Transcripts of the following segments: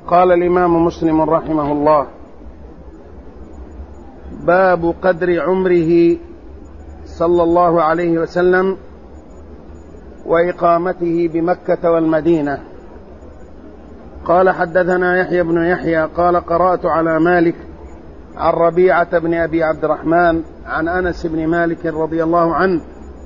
قال الإمام مسلم رحمه الله: باب قدر عمره صلى الله عليه وسلم وإقامته بمكة والمدينة. قال: حدثنا يحيى بن يحيى قال: قرأت على مالك عن ربيعة بن أبي عبد الرحمن عن أنس بن مالك رضي الله عنه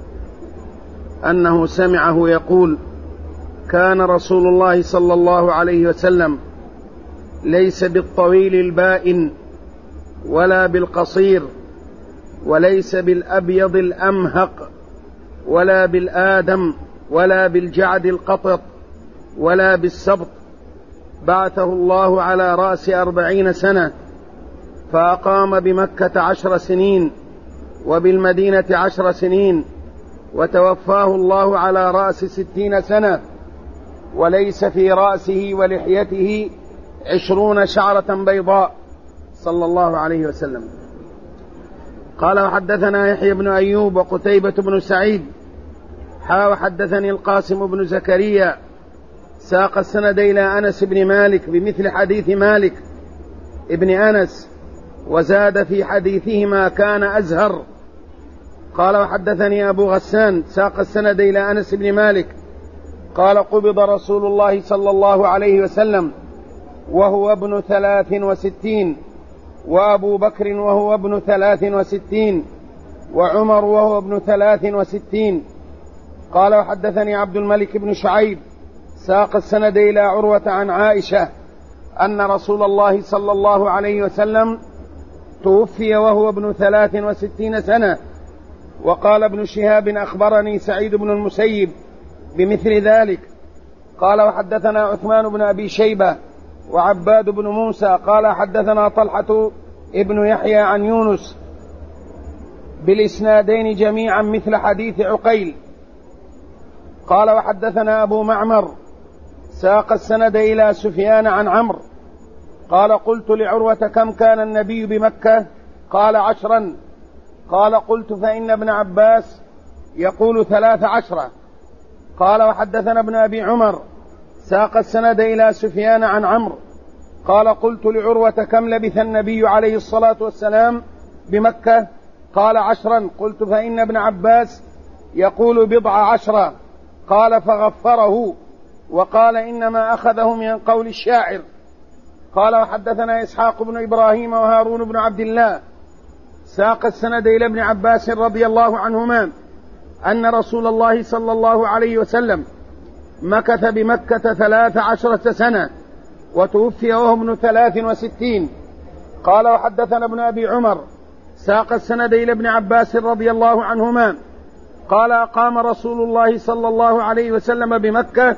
أنه سمعه يقول: كان رسول الله صلى الله عليه وسلم ليس بالطويل البائن ولا بالقصير وليس بالأبيض الأمهق ولا بالآدم ولا بالجعد القطط ولا بالسبط، بعثه الله على رأس 40 سنة، فأقام بمكة 10 سنين وبالمدينة 10 سنين، وتوفاه الله على رأس 60 سنة، وليس في رأسه ولحيته 20 شعرة بيضاء صلى الله عليه وسلم. قال: وحدثنا يحيى بن أيوب وقتيبة بن سعيد وحدثني القاسم بن زكريا ساق السند إلى أنس بن مالك بمثل حديث مالك ابن أنس، وزاد في حديثهما كان أزهر. قال: وحدثني أبو غسان ساق السند إلى أنس بن مالك قال: قبض رسول الله صلى الله عليه وسلم وهو ابن 63، وأبو بكر وهو ابن 63، وعمر وهو ابن 63. قال: وحدثني عبد الملك بن شعيب ساق السند إلى عروة عن عائشة أن رسول الله صلى الله عليه وسلم توفي وهو ابن 63 سنة. وقال ابن شهاب: أخبرني سعيد بن المسيب بمثل ذلك. قال: وحدثنا عثمان بن أبي شيبة وعباد بن موسى قال: حدثنا طلحة ابن يحيى عن يونس بالإسنادين جميعا مثل حديث عقيل. قال: وحدثنا أبو معمر ساق السند إلى سفيان عن عمرو قال: قلت لعروة: كم كان النبي بمكة؟ قال: 10. قال: قلت: فإن ابن عباس يقول 13. قال: وحدثنا ابن أبي عمر ساق السند إلى سفيان عن عمرو قال: قلت لعروة: كم لبث النبي عليه الصلاة والسلام بمكة؟ قال: 10. قلت: فإن ابن عباس يقول 17. قال: فغفره وقال: إنما أخذه من قول الشاعر. قال: وحدثنا إسحاق بن إبراهيم وهارون بن عبد الله ساق السند إلى ابن عباس رضي الله عنهما أن رسول الله صلى الله عليه وسلم مكث بمكة 13 سنة وتوفي وهو ابن 63. قال: وحدثنا ابن أبي عمر ساق السند إلى ابن عباس رضي الله عنهما قال: أقام رسول الله صلى الله عليه وسلم بمكة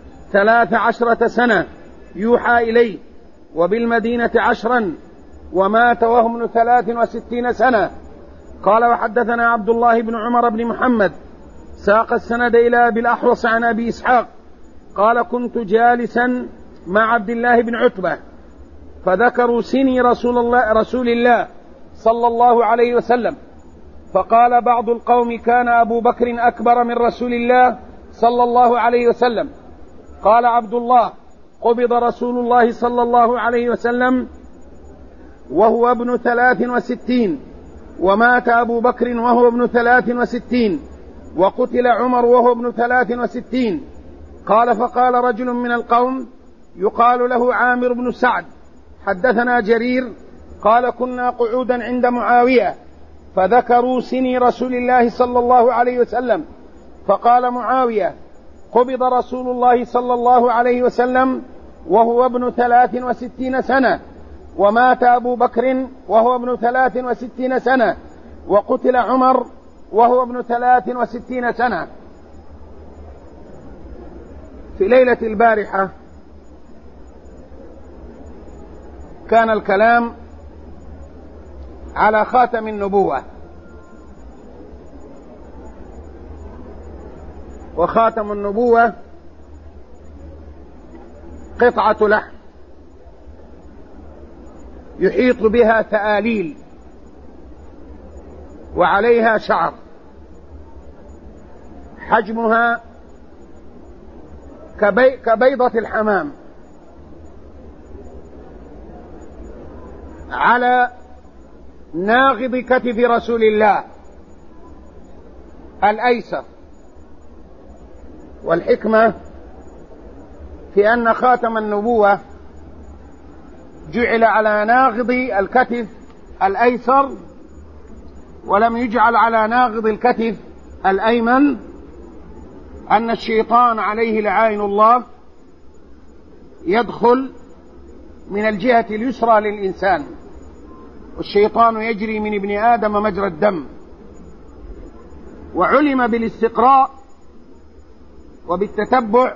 13 سنة يوحى إليه، وبالمدينة 10، ومات وهو ابن 63 سنة. قال: وحدثنا عبد الله بن عمر بن محمد ساق السند إلى أبي الأحوص عن أبي إسحاق قال: كنت جالسا مع عبد الله بن عتبة فذكروا سني رسول الله صلى الله عليه وسلم، فقال بعض القوم: كان أبو بكر أكبر من رسول الله صلى الله عليه وسلم. قال عبد الله: قبض رسول الله صلى الله عليه وسلم وهو ابن 63، ومات أبو بكر وهو ابن 63، وقتل عمر وهو ابن 63. قال: فقال رجل من القوم يقال له عامر بن سعد: حدثنا جرير قال: كنا قعودا عند معاوية فذكروا سني رسول الله صلى الله عليه وسلم، فقال معاوية: قبض رسول الله صلى الله عليه وسلم وهو ابن 63 سنة، ومات أبو بكر وهو ابن 63 سنة، وقتل عمر وهو ابن 63 سنة. في ليلة البارحة كان الكلام على خاتم النبوة، وخاتم النبوة قطعة لحم يحيط بها ثآليل وعليها شعر، حجمها كبيضة الحمام، على ناغض كتف رسول الله الأيسر. والحكمة في أن خاتم النبوة جعل على ناغض الكتف الأيسر ولم يجعل على ناغض الكتف الأيمن، أن الشيطان عليه لعائن الله يدخل من الجهة اليسرى للإنسان، والشيطان يجري من ابن آدم مجرى الدم. وعلم بالاستقراء وبالتتبع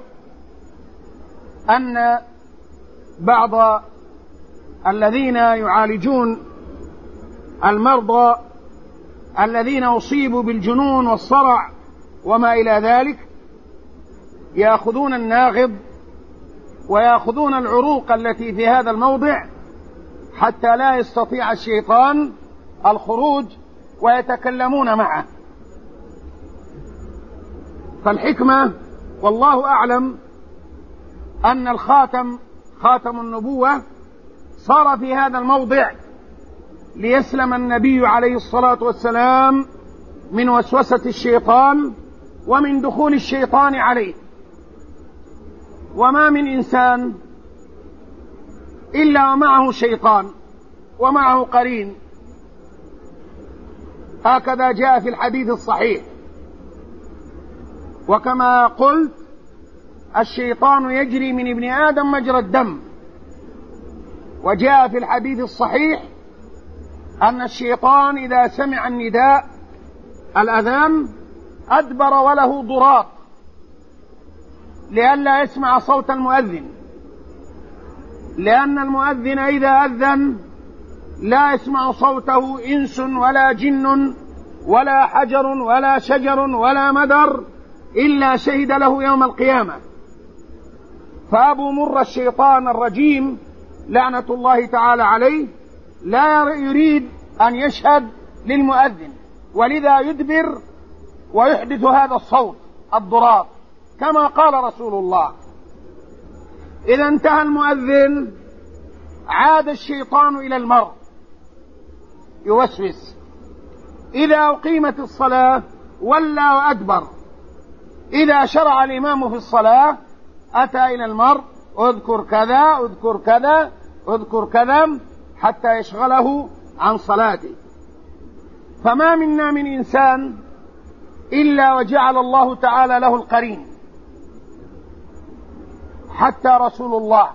أن بعض الذين يعالجون المرضى الذين أصيبوا بالجنون والصرع وما إلى ذلك يأخذون الناغض ويأخذون العروق التي في هذا الموضع حتى لا يستطيع الشيطان الخروج ويتكلمون معه. فالحكمة والله أعلم أن الخاتم خاتم النبوة صار في هذا الموضع ليسلم النبي عليه الصلاة والسلام من وسوسة الشيطان ومن دخول الشيطان عليه. وما من إنسان إلا ومعه شيطان ومعه قرين، هكذا جاء في الحديث الصحيح. وكما قلت الشيطان يجري من ابن آدم مجرى الدم، وجاء في الحديث الصحيح أن الشيطان إذا سمع النداء الأذان أدبر وله ضراط لئلا يسمع صوت المؤذن، لأن المؤذن إذا أذن لا يسمع صوته إنس ولا جن ولا حجر ولا شجر ولا مدر إلا شهد له يوم القيامة. فأبو مر الشيطان الرجيم لعنة الله تعالى عليه لا يريد أن يشهد للمؤذن، ولذا يدبر ويحدث هذا الصوت الضراط كما قال رسول الله. إذا انتهى المؤذن عاد الشيطان إلى المرء يوسوس. إذا أقيمت الصلاة ولى وأدبر. إذا شرع الإمام في الصلاة أتى إلى المرء اذكر كذا اذكر كذا اذكر كذا حتى يشغله عن صلاته. فما منا من إنسان إلا وجعل الله تعالى له القرين، حتى رسول الله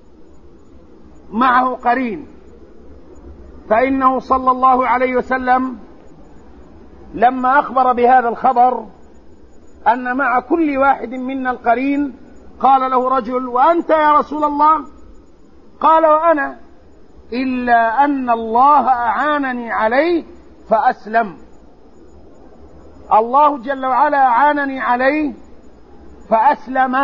معه قرين. فإنه صلى الله عليه وسلم لما أخبر بهذا الخبر أن مع كل واحد منا القرين قال له رجل: وأنت يا رسول الله؟ قال: وأنا، إلا أن الله أعانني عليه فأسلم. الله جل وعلا أعانني عليه فأسلم.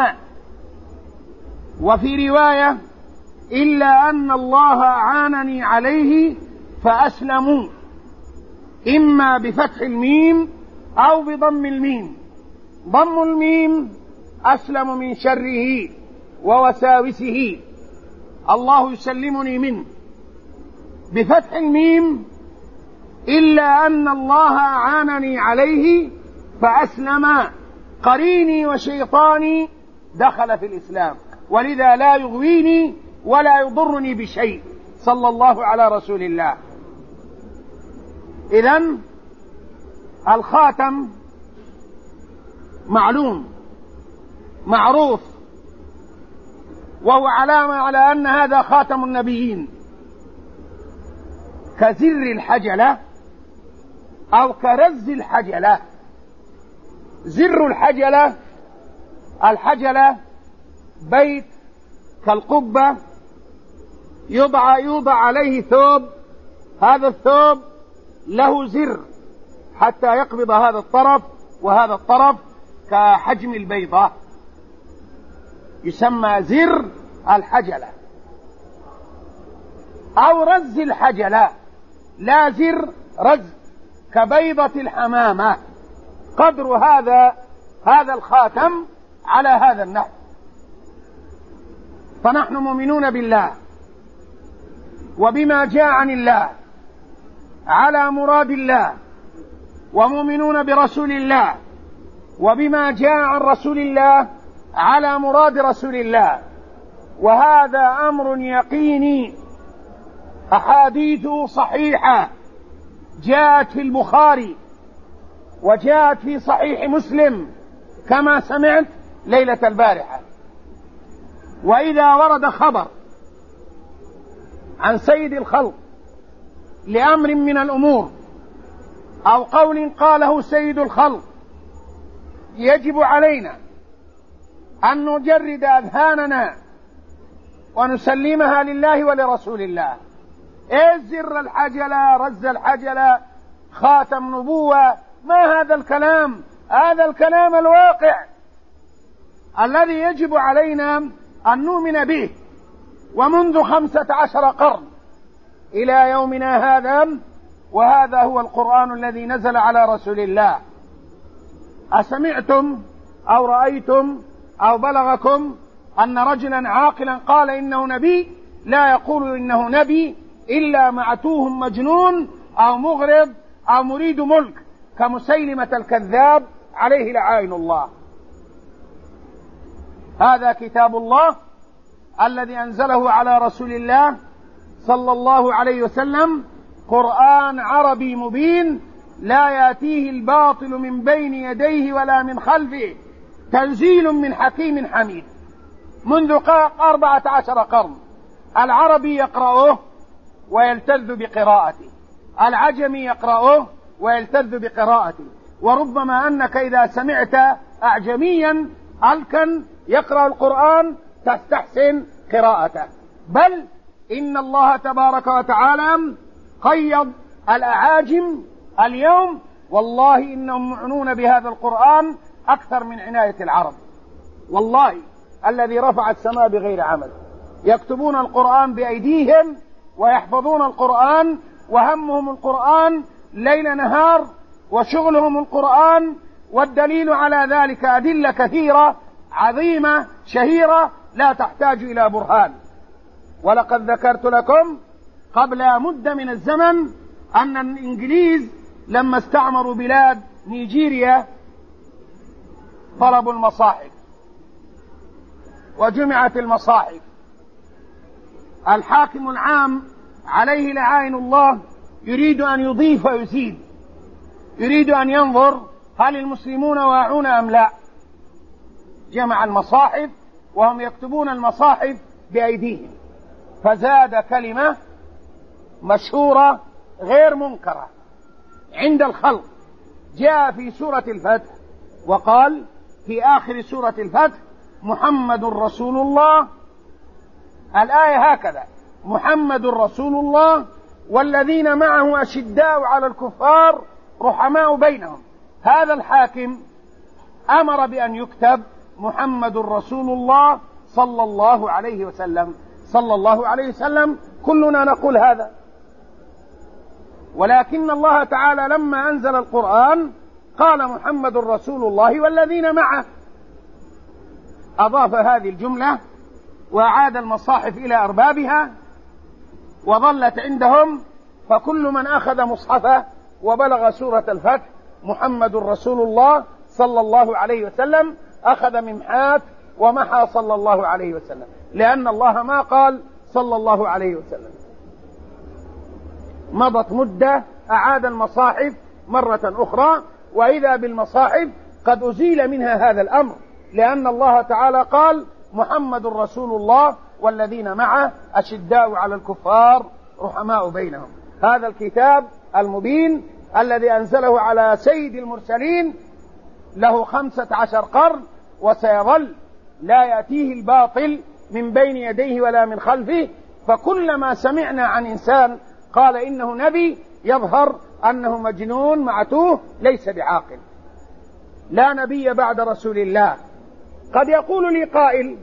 وفي رواية: إلا أن الله أعانني عليه فأسلموا، إما بفتح الميم أو بضم الميم. ضم الميم أسلم من شره ووساوسه، الله يسلمني منه. بفتح الميم: إلا أن الله أعانني عليه فأسلم، قريني وشيطاني دخل في الإسلام، ولذا لا يغويني ولا يضرني بشيء، صلى الله على رسول الله. إذن الخاتم معلوم معروف، وهو علامة على أن هذا خاتم النبيين، كزر الحجلة أو كرز الحجلة. زر الحجلة، الحجلة بيت كالقبة يوضع عليه ثوب، هذا الثوب له زر حتى يقبض هذا الطرف وهذا الطرف كحجم البيضة، يسمى زر الحجلة. أو رز الحجلة، لا زر، رز كبيضة الحمامة. قدر هذا الخاتم على هذا النحو. فنحن مؤمنون بالله وبما جاء عن الله على مراد الله، ومؤمنون برسول الله وبما جاء عن رسول الله على مراد رسول الله، وهذا أمر يقيني. أحاديث صحيحة جاءت في البخاري وجاءت في صحيح مسلم كما سمعت ليلة البارحة. وإذا ورد خبر عن سيد الخلق لأمر من الأمور أو قول قاله سيد الخلق، يجب علينا أن نجرد أذهاننا ونسلمها لله ولرسول الله. زر الحجلة، رز الحجلة، خاتم نبوة، ما هذا الكلام؟ هذا الكلام الواقع الذي يجب علينا أن نؤمن به. ومنذ 15 قرن إلى يومنا هذا، وهذا هو القرآن الذي نزل على رسول الله. أسمعتم أو رأيتم أو بلغكم أن رجلا عاقلا قال إنه نبي؟ لا يقول إنه نبي إلا معتوه مجنون أو مغرض أو مريد ملك كمسيلمة الكذاب عليه لعائن الله. هذا كتاب الله الذي أنزله على رسول الله صلى الله عليه وسلم، قرآن عربي مبين لا يأتيه الباطل من بين يديه ولا من خلفه، تنزيل من حكيم حميد. منذ 14 قرن العربي يقرأه ويلتذ بقراءته، العجمي يقرأه ويلتذ بقراءته، وربما أنك إذا سمعت أعجميا ألكن يقرأ القرآن تستحسن قراءته. بل إن الله تبارك وتعالى قيض الأعاجم اليوم، والله إنهم معنون بهذا القرآن أكثر من عناية العرب. والله الذي رفع السماء بغير عمد، يكتبون القرآن بأيديهم ويحفظون القرآن، وهمهم القرآن ليل نهار، وشغلهم القرآن. والدليل على ذلك أدلة كثيرة عظيمة شهيرة لا تحتاج إلى برهان. ولقد ذكرت لكم قبل مدة من الزمن أن الإنجليز لما استعمروا بلاد نيجيريا طلبوا المصاحف وجمعت المصاحف. الحاكم العام عليه لعائن الله يريد أن يضيف ويزيد، يريد أن ينظر هل المسلمون واعون أم لا. جمع المصاحف وهم يكتبون المصاحف بأيديهم، فزاد كلمة مشهورة غير منكرة عند الخلق. جاء في سورة الفتح وقال في آخر سورة الفتح محمد رسول الله، الآية هكذا: محمد رسول الله والذين معه أشداء على الكفار رحماء بينهم. هذا الحاكم أمر بأن يكتب محمد رسول الله صلى الله عليه وسلم. صلى الله عليه وسلم كلنا نقول هذا، ولكن الله تعالى لما أنزل القرآن قال محمد رسول الله والذين معه، أضاف هذه الجملة وأعاد المصاحف إلى أربابها وظلت عندهم. فكل من أخذ مصحفه وبلغ سورة الفتح محمد رسول الله صلى الله عليه وسلم أخذ ممحات ومحى صلى الله عليه وسلم، لأن الله ما قال صلى الله عليه وسلم. مضت مدة أعاد المصاحف مرة أخرى، وإذا بالمصاحف قد أزيل منها هذا الأمر، لأن الله تعالى قال محمد رسول الله والذين معه أشداء على الكفار رحماء بينهم. هذا الكتاب المبين الذي أنزله على سيد المرسلين له 15 قرن، وسيظل لا يأتيه الباطل من بين يديه ولا من خلفه. فكلما سمعنا عن إنسان قال إنه نبي يظهر أنه مجنون معتوه ليس بعاقل. لا نبي بعد رسول الله. قد يقول لي قائل: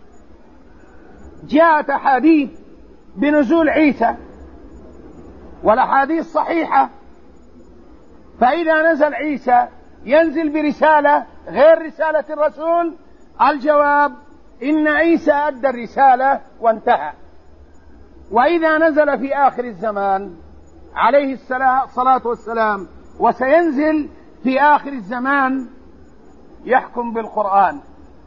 جاءت أحاديث بنزول عيسى والأحاديث صحيحة، فإذا نزل عيسى ينزل برسالة غير رسالة الرسول؟ الجواب: إن عيسى أدى الرسالة وانتهى. وإذا نزل في آخر الزمان عليه الصلاة والسلام، وسينزل في آخر الزمان، يحكم بالقرآن،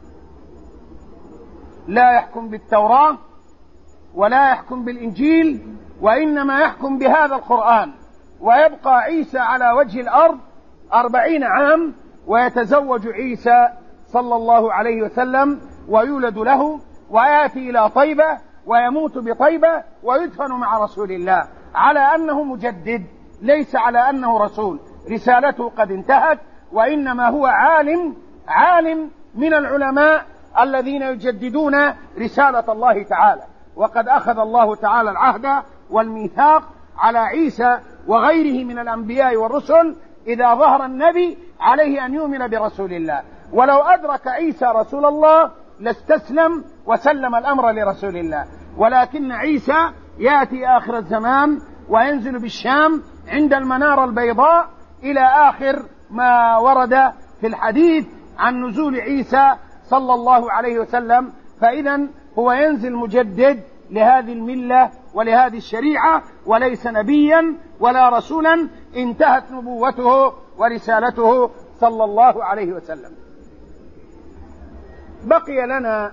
لا يحكم بالتوراة ولا يحكم بالإنجيل، وإنما يحكم بهذا القرآن. ويبقى عيسى على وجه الأرض 40 عام، ويتزوج عيسى صلى الله عليه وسلم ويولد له، ويأتي إلى طيبة ويموت بطيبة ويدفن مع رسول الله، على أنه مجدد، ليس على أنه رسول. رسالته قد انتهت، وإنما هو عالم من العلماء الذين يجددون رسالة الله تعالى. وقد أخذ الله تعالى العهد والميثاق على عيسى وغيره من الأنبياء والرسل، إذا ظهر النبي عليه أن يؤمن برسول الله. ولو أدرك عيسى رسول الله لاستسلم وسلم الأمر لرسول الله، ولكن عيسى يأتي آخر الزمان وينزل بالشام عند المنارة البيضاء، إلى آخر ما ورد في الحديث عن نزول عيسى صلى الله عليه وسلم. فإذا هو ينزل مجدد لهذه الملة ولهذه الشريعة، وليس نبيا ولا رسولا، انتهت نبوته ورسالته صلى الله عليه وسلم. بقي لنا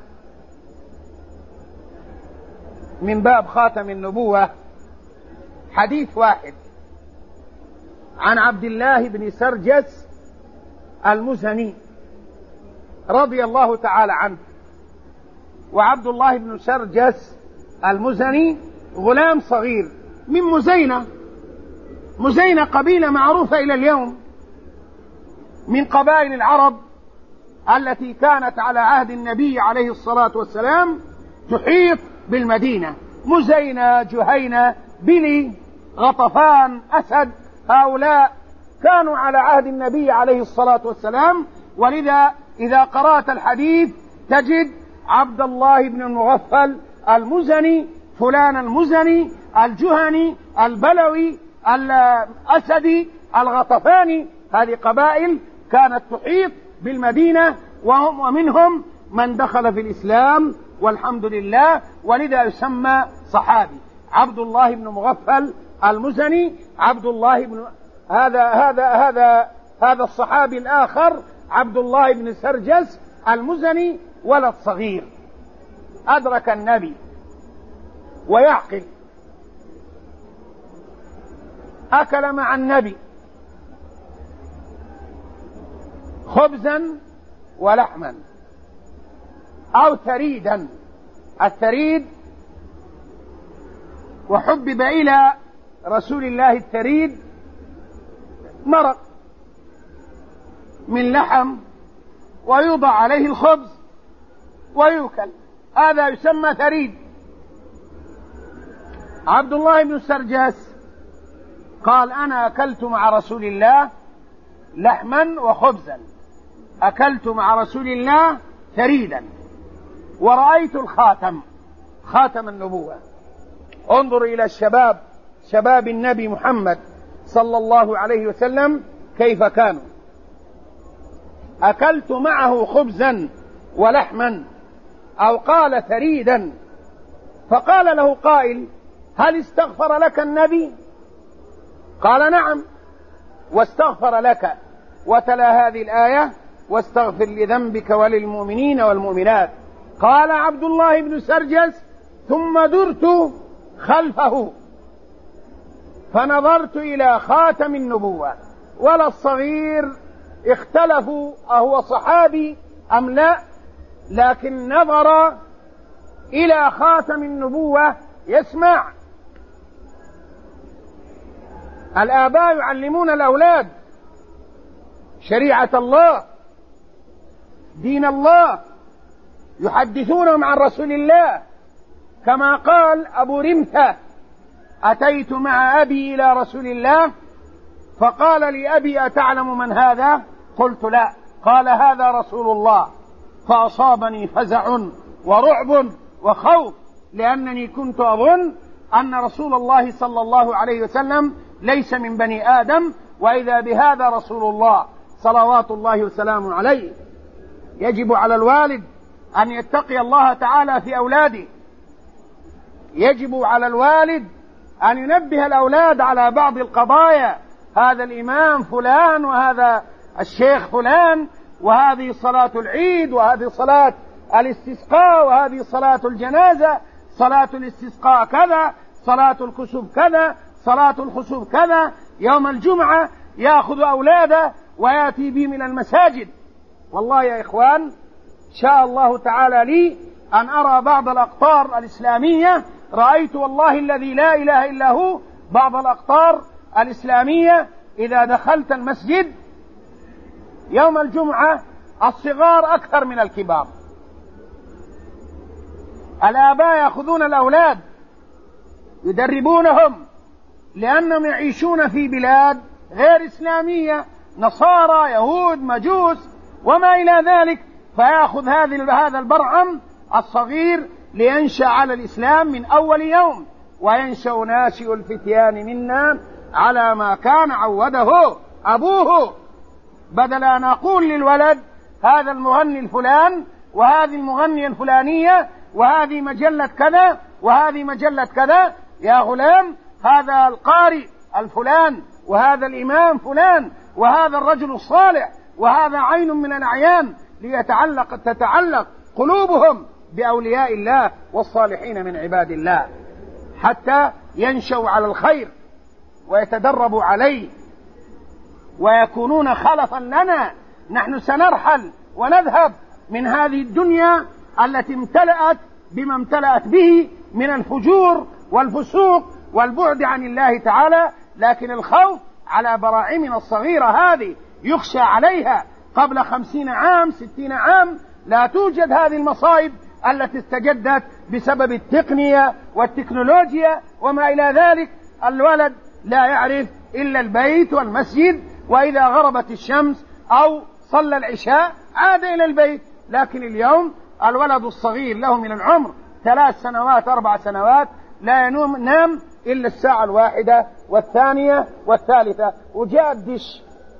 من باب خاتم النبوة حديث واحد عن عبد الله بن سرجس المزني رضي الله تعالى عنه. وعبد الله بن سرجس المزني غلام صغير من مزينة قبيلة معروفة إلى اليوم من قبائل العرب التي كانت على عهد النبي عليه الصلاة والسلام تحيط بالمدينة. مزينة، جهينة، بلي، غطفان، أسد، هؤلاء كانوا على عهد النبي عليه الصلاة والسلام. ولذا إذا قرأت الحديث تجد عبد الله بن المغفل المزني، فلان المزني، الجهني، البلوي، الأسدي، الغطفاني. هذه قبائل كانت تحيط بالمدينة، ومنهم من دخل في الإسلام والحمد لله، ولذا يسمى صحابي. عبد الله بن مغفل المزني، عبد الله بن هذا الصحابي الآخر عبد الله بن سرجس المزني، ولد صغير أدرك النبي ويعقل، أكل مع النبي خبزا ولحما أو ثريدا. الثريد، وحبب إلى رسول الله الثريد، مرق من لحم ويوضع عليه الخبز ويؤكل، هذا يسمى ثريد. عبد الله بن سرجس قال: أنا أكلت مع رسول الله لحما وخبزا، أكلت مع رسول الله ثريدا، ورأيت الخاتم، خاتم النبوة. انظر إلى الشباب، شباب النبي محمد صلى الله عليه وسلم كيف كانوا. أكلت معه خبزا ولحما، أو قال ثريدا. فقال له قائل: هل استغفر لك النبي؟ قال: نعم، واستغفر لك. وتلا هذه الآية: واستغفر لذنبك وللمؤمنين والمؤمنات. قال عبد الله بن سرجس: ثم درت خلفه فنظرت إلى خاتم النبوة. ولا الصغير اختلفوا أهو صحابي أم لا، لكن نظر إلى خاتم النبوة يسمع. الآباء يعلمون الأولاد شريعة الله، دين الله، يحدثونهم عن رسول الله. كما قال أبو رمثة: أتيت مع أبي إلى رسول الله فقال لي أبي: أتعلم من هذا؟ قلت: لا. قال: هذا رسول الله. فأصابني فزع ورعب وخوف، لأنني كنت أظن أن رسول الله صلى الله عليه وسلم ليس من بني آدم، وإذا بهذا رسول الله صلوات الله وسلامه عليه. يجب على الوالد أن يتقي الله تعالى في أولاده، يجب على الوالد أن ينبه الأولاد على بعض القضايا. هذا الإمام فلان، وهذا الشيخ فلان، وهذه صلاة العيد، وهذه صلاة الاستسقاء، وهذه صلاة الجنازة، صلاة الاستسقاء كذا، صلاة الكسوف كذا، صلاة الخسوف كذا. يوم الجمعة يأخذ أولاده ويأتي بهم إلى المساجد. والله يا إخوان، شاء الله تعالى لي أن أرى بعض الأقطار الإسلامية، رأيت والله الذي لا إله إلا هو بعض الأقطار الإسلامية إذا دخلت المسجد يوم الجمعة الصغار أكثر من الكبار. الآباء يأخذون الأولاد يدربونهم، لأنهم يعيشون في بلاد غير إسلامية، نصارى، يهود، مجوس وما إلى ذلك، فيأخذ هذا البرعم الصغير لينشأ على الإسلام من أول يوم، وينشأ ناشئ الفتيان منا على ما كان عوده أبوه. بدل أن أقول للولد هذا المغني الفلان، وهذه المغنية الفلانية، وهذه مجلة كذا، وهذه مجلة كذا، يا غلام هذا القارئ الفلان، وهذا الإمام فلان، وهذا الرجل الصالح، وهذا عين من الأعيان، تتعلق قلوبهم بأولياء الله والصالحين من عباد الله، حتى ينشأوا على الخير ويتدربوا عليه ويكونون خلفا لنا. نحن سنرحل ونذهب من هذه الدنيا التي امتلأت بما امتلأت به من الفجور والفسوق والبعد عن الله تعالى، لكن الخوف على براعمنا الصغيرة هذه يخشى عليها. قبل 50 عام 60 عام لا توجد هذه المصائب التي استجدت بسبب التقنية والتكنولوجيا وما إلى ذلك. الولد لا يعرف إلا البيت والمسجد، وإذا غربت الشمس أو صلى العشاء عاد إلى البيت. لكن اليوم الولد الصغير له من العمر 3 سنوات 4 سنوات لا ينام إلا الساعة 1 والثانية والثالثة، وجاء الدش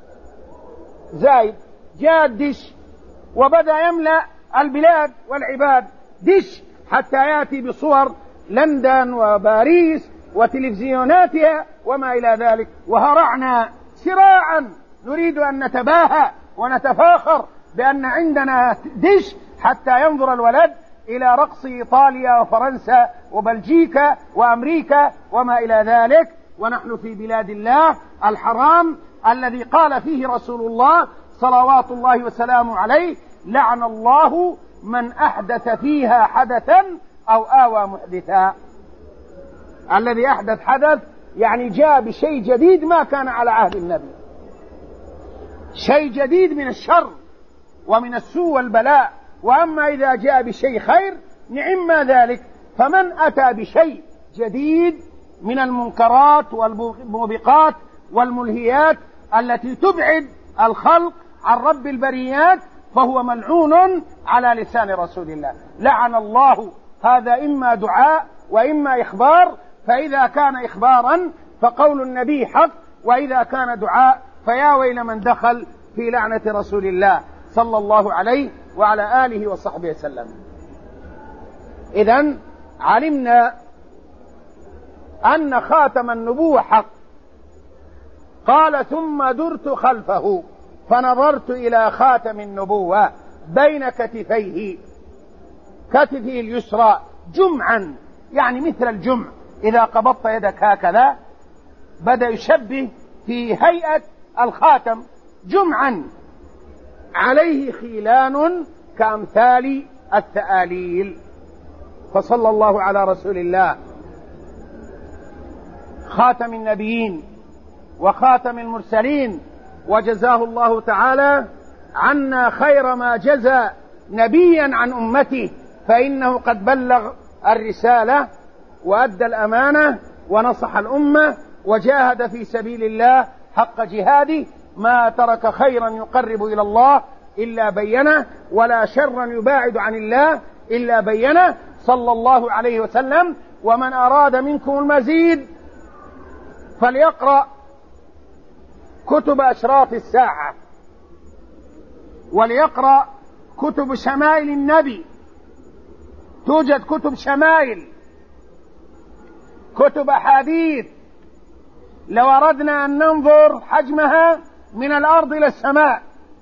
زايد، جاء الدش وبدأ يملأ البلاد والعباد دش، حتى يأتي بصور لندن وباريس وتلفزيوناتها وما إلى ذلك، وهرعنا سراعا نريد أن نتباهى ونتفاخر بأن عندنا دش، حتى ينظر الولد إلى رقص إيطاليا وفرنسا وبلجيكا وأمريكا وما إلى ذلك، ونحن في بلاد الله الحرام الذي قال فيه رسول الله صلوات الله وسلامه عليه: لعن الله من أحدث فيها حدثا أو آوى محدثا. الذي أحدث حدث يعني جاء بشيء جديد ما كان على عهد النبي، شيء جديد من الشر ومن السوء والبلاء. وأما إذا جاء بشيء خير نعم ما ذلك. فمن أتى بشيء جديد من المنكرات والموبقات والملهيات التي تبعد الخلق عن رب البريات فهو ملعون على لسان رسول الله. لعن الله، هذا إما دعاء وإما إخبار، فإذا كان إخبارا فقول النبي حق، وإذا كان دعاء فيا ويل من دخل في لعنة رسول الله صلى الله عليه وعلى آله وصحبه وسلم. إذن علمنا أن خاتم النبوة حق. قال: ثم درت خلفه فنظرت إلى خاتم النبوة بين كتفيه، كتفه اليسرى جمعا، يعني مثل الجمع، إذا قبضت يدك هكذا بدأ يشبه في هيئة الخاتم جمعا، عليه خيلان كأمثال الثآليل. فصلى الله على رسول الله خاتم النبيين وخاتم المرسلين، وجزاه الله تعالى عنا خير ما جزى نبيا عن أمته، فإنه قد بلغ الرسالة وأدى الأمانة ونصح الأمة وجاهد في سبيل الله حق جهاده، ما ترك خيرا يقرب إلى الله إلا بينه، ولا شرا يباعد عن الله إلا بينه صلى الله عليه وسلم. ومن أراد منكم المزيد فليقرأ كتب أشراط الساعة، وليقرأ كتب شمائل النبي. توجد كتب شمائل كتب أحاديث لو أردنا أن ننظر حجمها من الأرض إلى السماء.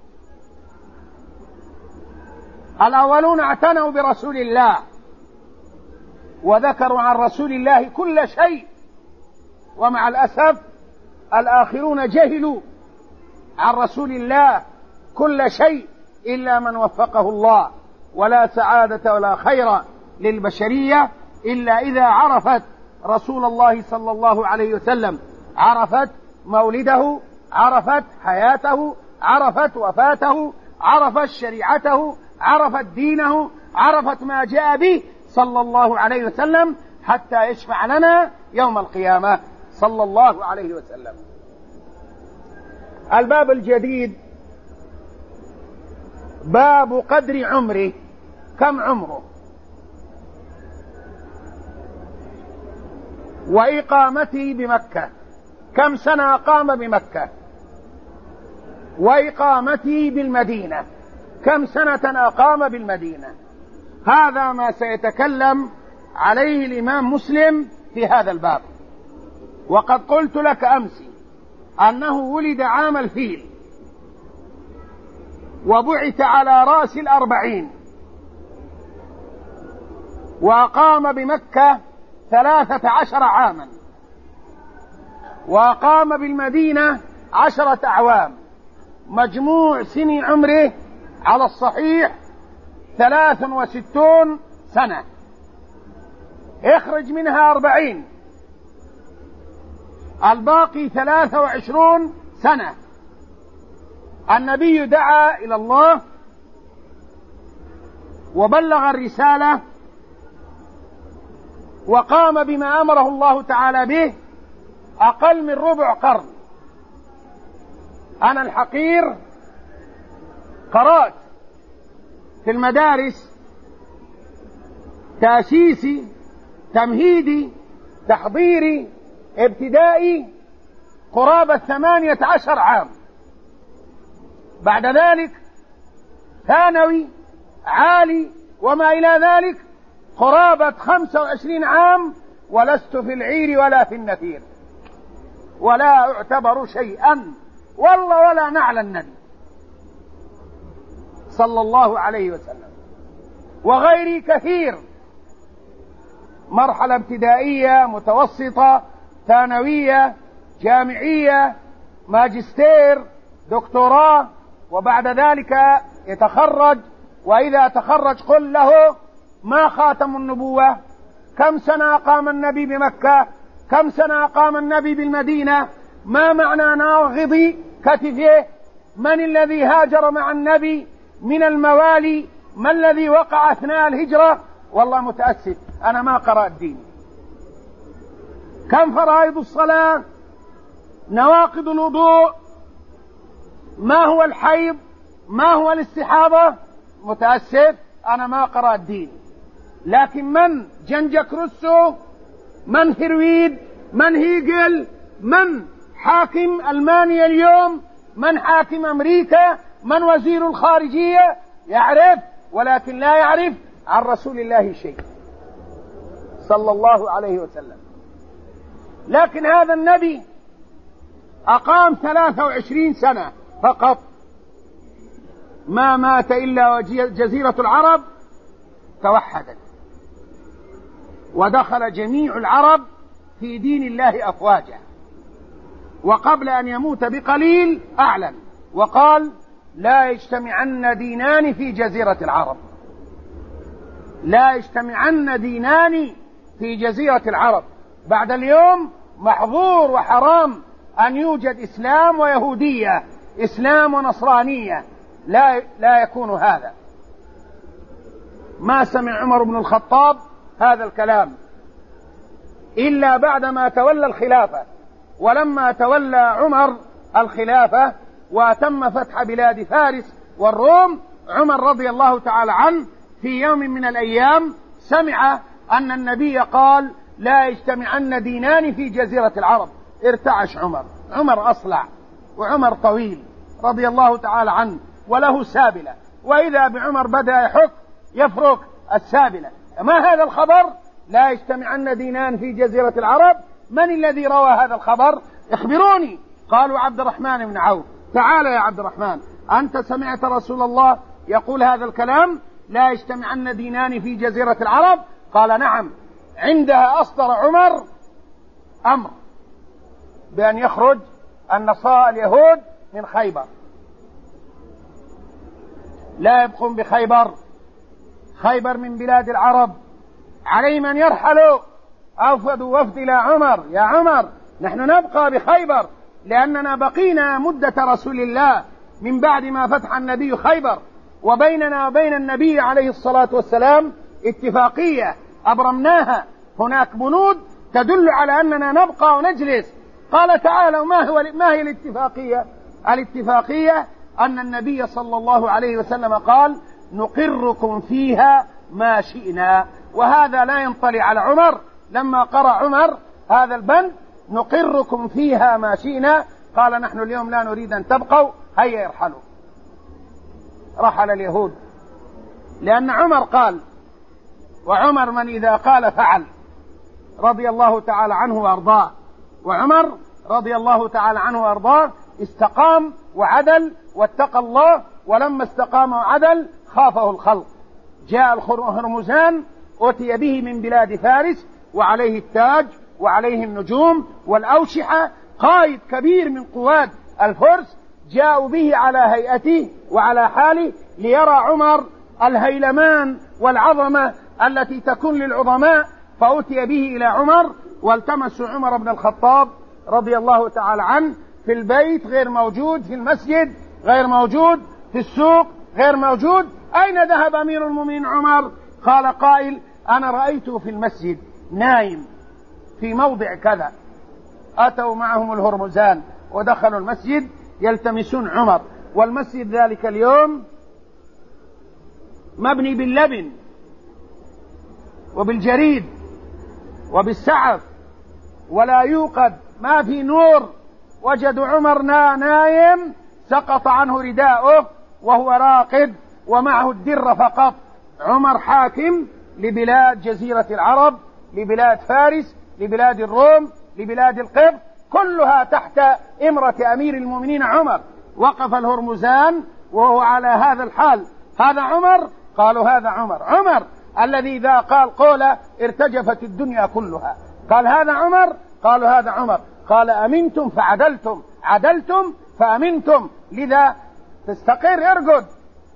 الأولون اعتنوا برسول الله وذكروا عن رسول الله كل شيء، ومع الأسف الآخرون جهلوا عن رسول الله كل شيء إلا من وفقه الله. ولا سعادة ولا خير للبشرية إلا إذا عرفت رسول الله صلى الله عليه وسلم، عرفت مولده، عرفت حياته، عرفت وفاته، عرفت شريعته، عرفت دينه، عرفت ما جاء به صلى الله عليه وسلم حتى يشفع لنا يوم القيامة صلى الله عليه وسلم. الباب الجديد باب قدر عمره، كم عمره، وإقامته بمكة، كم سنة أقام بمكة، وإقامته بالمدينة، كم سنة أقام بالمدينة. هذا ما سيتكلم عليه الإمام مسلم في هذا الباب. وقد قلت لك أمس أنه ولد عام الفيل وبعث على رأس 40، وأقام بمكة 13 عاما، وأقام بالمدينة 10 أعوام، مجموع سن عمره على الصحيح 63 سنة، اخرج منها 40، الباقي 23 سنة. النبي دعا إلى الله وبلغ الرسالة وقام بما أمره الله تعالى به أقل من ربع قرن. أنا الحقير قرأت في المدارس تأسيسي، تمهيدي، تحضيري، ابتدائي قرابة 18 عام، بعد ذلك ثانوي، عالي، وما إلى ذلك قرابة 25 عام، ولست في العير ولا في النفير، ولا أعتبر شيئا والله ولا نعلى النبي صلى الله عليه وسلم. وغيري كثير، مرحلة ابتدائية، متوسطة، ثانوية، جامعية، ماجستير، دكتوراه، وبعد ذلك يتخرج. وإذا تخرج قل له ما خاتم النبوة، كم سنة أقام النبي بمكة، كم سنة أقام النبي بالمدينة، ما معنى ناغض كتفه، من الذي هاجر مع النبي من الموالي، ما الذي وقع أثناء الهجرة. والله متأسف أنا ما قرأت دين. كم فرائض الصلاة، نواقض الوضوء، ما هو الحيض، ما هو الاستحاضة، متأسف أنا ما قرأت دين. لكن من جنجك روسو، من فرويد، من هيجل، من حاكم ألمانيا اليوم، من حاكم أمريكا، من وزير الخارجية، يعرف، ولكن لا يعرف عن رسول الله شيء صلى الله عليه وسلم. لكن هذا النبي أقام 23 سنة فقط، ما مات إلا وجزيرة العرب توحدت، ودخل جميع العرب في دين الله أفواجا. وقبل أن يموت بقليل أعلن وقال لا يجتمعن دينان في جزيرة العرب، لا يجتمعن دينان في جزيرة العرب. بعد اليوم محظور وحرام أن يوجد إسلام ويهودية، إسلام ونصرانية، لا يكون هذا. ما سمع عمر بن الخطاب هذا الكلام إلا بعدما تولى الخلافة. ولما تولى عمر الخلافة وتم فتح بلاد فارس والروم، عمر رضي الله تعالى عنه في يوم من الأيام سمع أن النبي قال لا يجتمعن دينان في جزيرة العرب. ارتعش عمر أصلع، وعمر طويل رضي الله تعالى عنه وله سابلة، وإذا بعمر بدأ يفرك السابلة. ما هذا الخبر؟ لا يجتمعن دينان في جزيرة العرب. من الذي روى هذا الخبر؟ اخبروني. قالوا عبد الرحمن بن عوف. تعال يا عبد الرحمن، أنت سمعت رسول الله يقول هذا الكلام؟ لا يجتمعن دينان في جزيرة العرب؟ قال نعم. عندها أصدر عمر أمر بأن يخرج النصارى اليهود من خيبر، لا يبقون بخيبر، خيبر من بلاد العرب، عليهم أن يرحلوا. أوفدوا وفد إلى عمر: يا عمر، نحن نبقى بخيبر لأننا بقينا مدة رسول الله من بعد ما فتح النبي خيبر، وبيننا وبين النبي عليه الصلاة والسلام اتفاقية أبرمناها، هناك بنود تدل على أننا نبقى ونجلس. قال تعالوا: ما هي الاتفاقية؟ الاتفاقية أن النبي صلى الله عليه وسلم قال: نقركم فيها ما شئنا. وهذا لا ينطلي على عمر. لما قرأ عمر هذا البند: نقركم فيها ما شئنا، قال: نحن اليوم لا نريد أن تبقوا، هيا ارحلوا. رحل اليهود، لأن عمر قال، وعمر من إذا قال فعل، رضي الله تعالى عنه وأرضاه. وعمر رضي الله تعالى عنه وأرضاه استقام وعدل واتقى الله، ولما استقام وعدل خافه الخلق. جاء الهرمزان أتي به من بلاد فارس، وعليه التاج وعليه النجوم والأوشحة، قائد كبير من قواد الفرس، جاءوا به على هيئته وعلى حاله ليرى عمر الهيلمان والعظمة التي تكون للعظماء. فأتي به إلى عمر، والتمسوا عمر بن الخطاب رضي الله تعالى عنه في البيت غير موجود، في المسجد غير موجود، في السوق غير موجود. أين ذهب أمير المؤمنين عمر؟ قال قائل: أنا رأيته في المسجد نايم في موضع كذا. أتوا معهم الهرمزان ودخلوا المسجد يلتمسون عمر، والمسجد ذلك اليوم مبني باللبن وبالجريد وبالسعف ولا يوقد، ما في نور. وجدوا عمر نايم، سقط عنه رداؤه وهو راقد ومعه الدر فقط. عمر حاكم لبلاد جزيرة العرب، لبلاد فارس، لبلاد الروم، لبلاد القبط، كلها تحت إمرة أمير المؤمنين عمر. وقف الهرمزان وهو على هذا الحال: هذا عمر؟ قالوا: هذا عمر. عمر الذي إذا قال قوله ارتجفت الدنيا كلها. قال: هذا عمر؟ قالوا: هذا عمر. قال: أمنتم فعدلتم، عدلتم فأمنتم، لذا تستقر، ارقد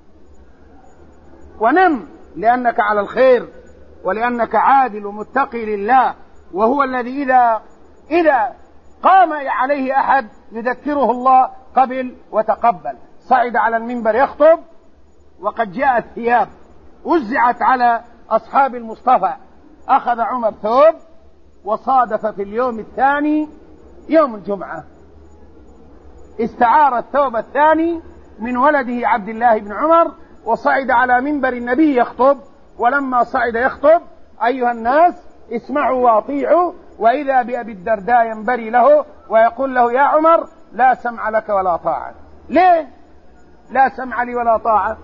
ونم، لأنك على الخير ولأنك عادل ومتقي لله. وهو الذي إذا قام عليه أحد يذكره الله قبل وتقبل. صعد على المنبر يخطب، وقد جاءت ثياب وزعت على أصحاب المصطفى. أخذ عمر ثوب، وصادف في اليوم الثاني يوم الجمعة، استعار الثوب الثاني من ولده عبد الله بن عمر، وصعد على منبر النبي يخطب. ولما صعد يخطب: أيها الناس اسمعوا واطيعوا، وإذا بأبي الدرداء ينبري له ويقول له: يا عمر، لا سمع لك ولا طاعة. ليه لا سمع لي ولا طاعة؟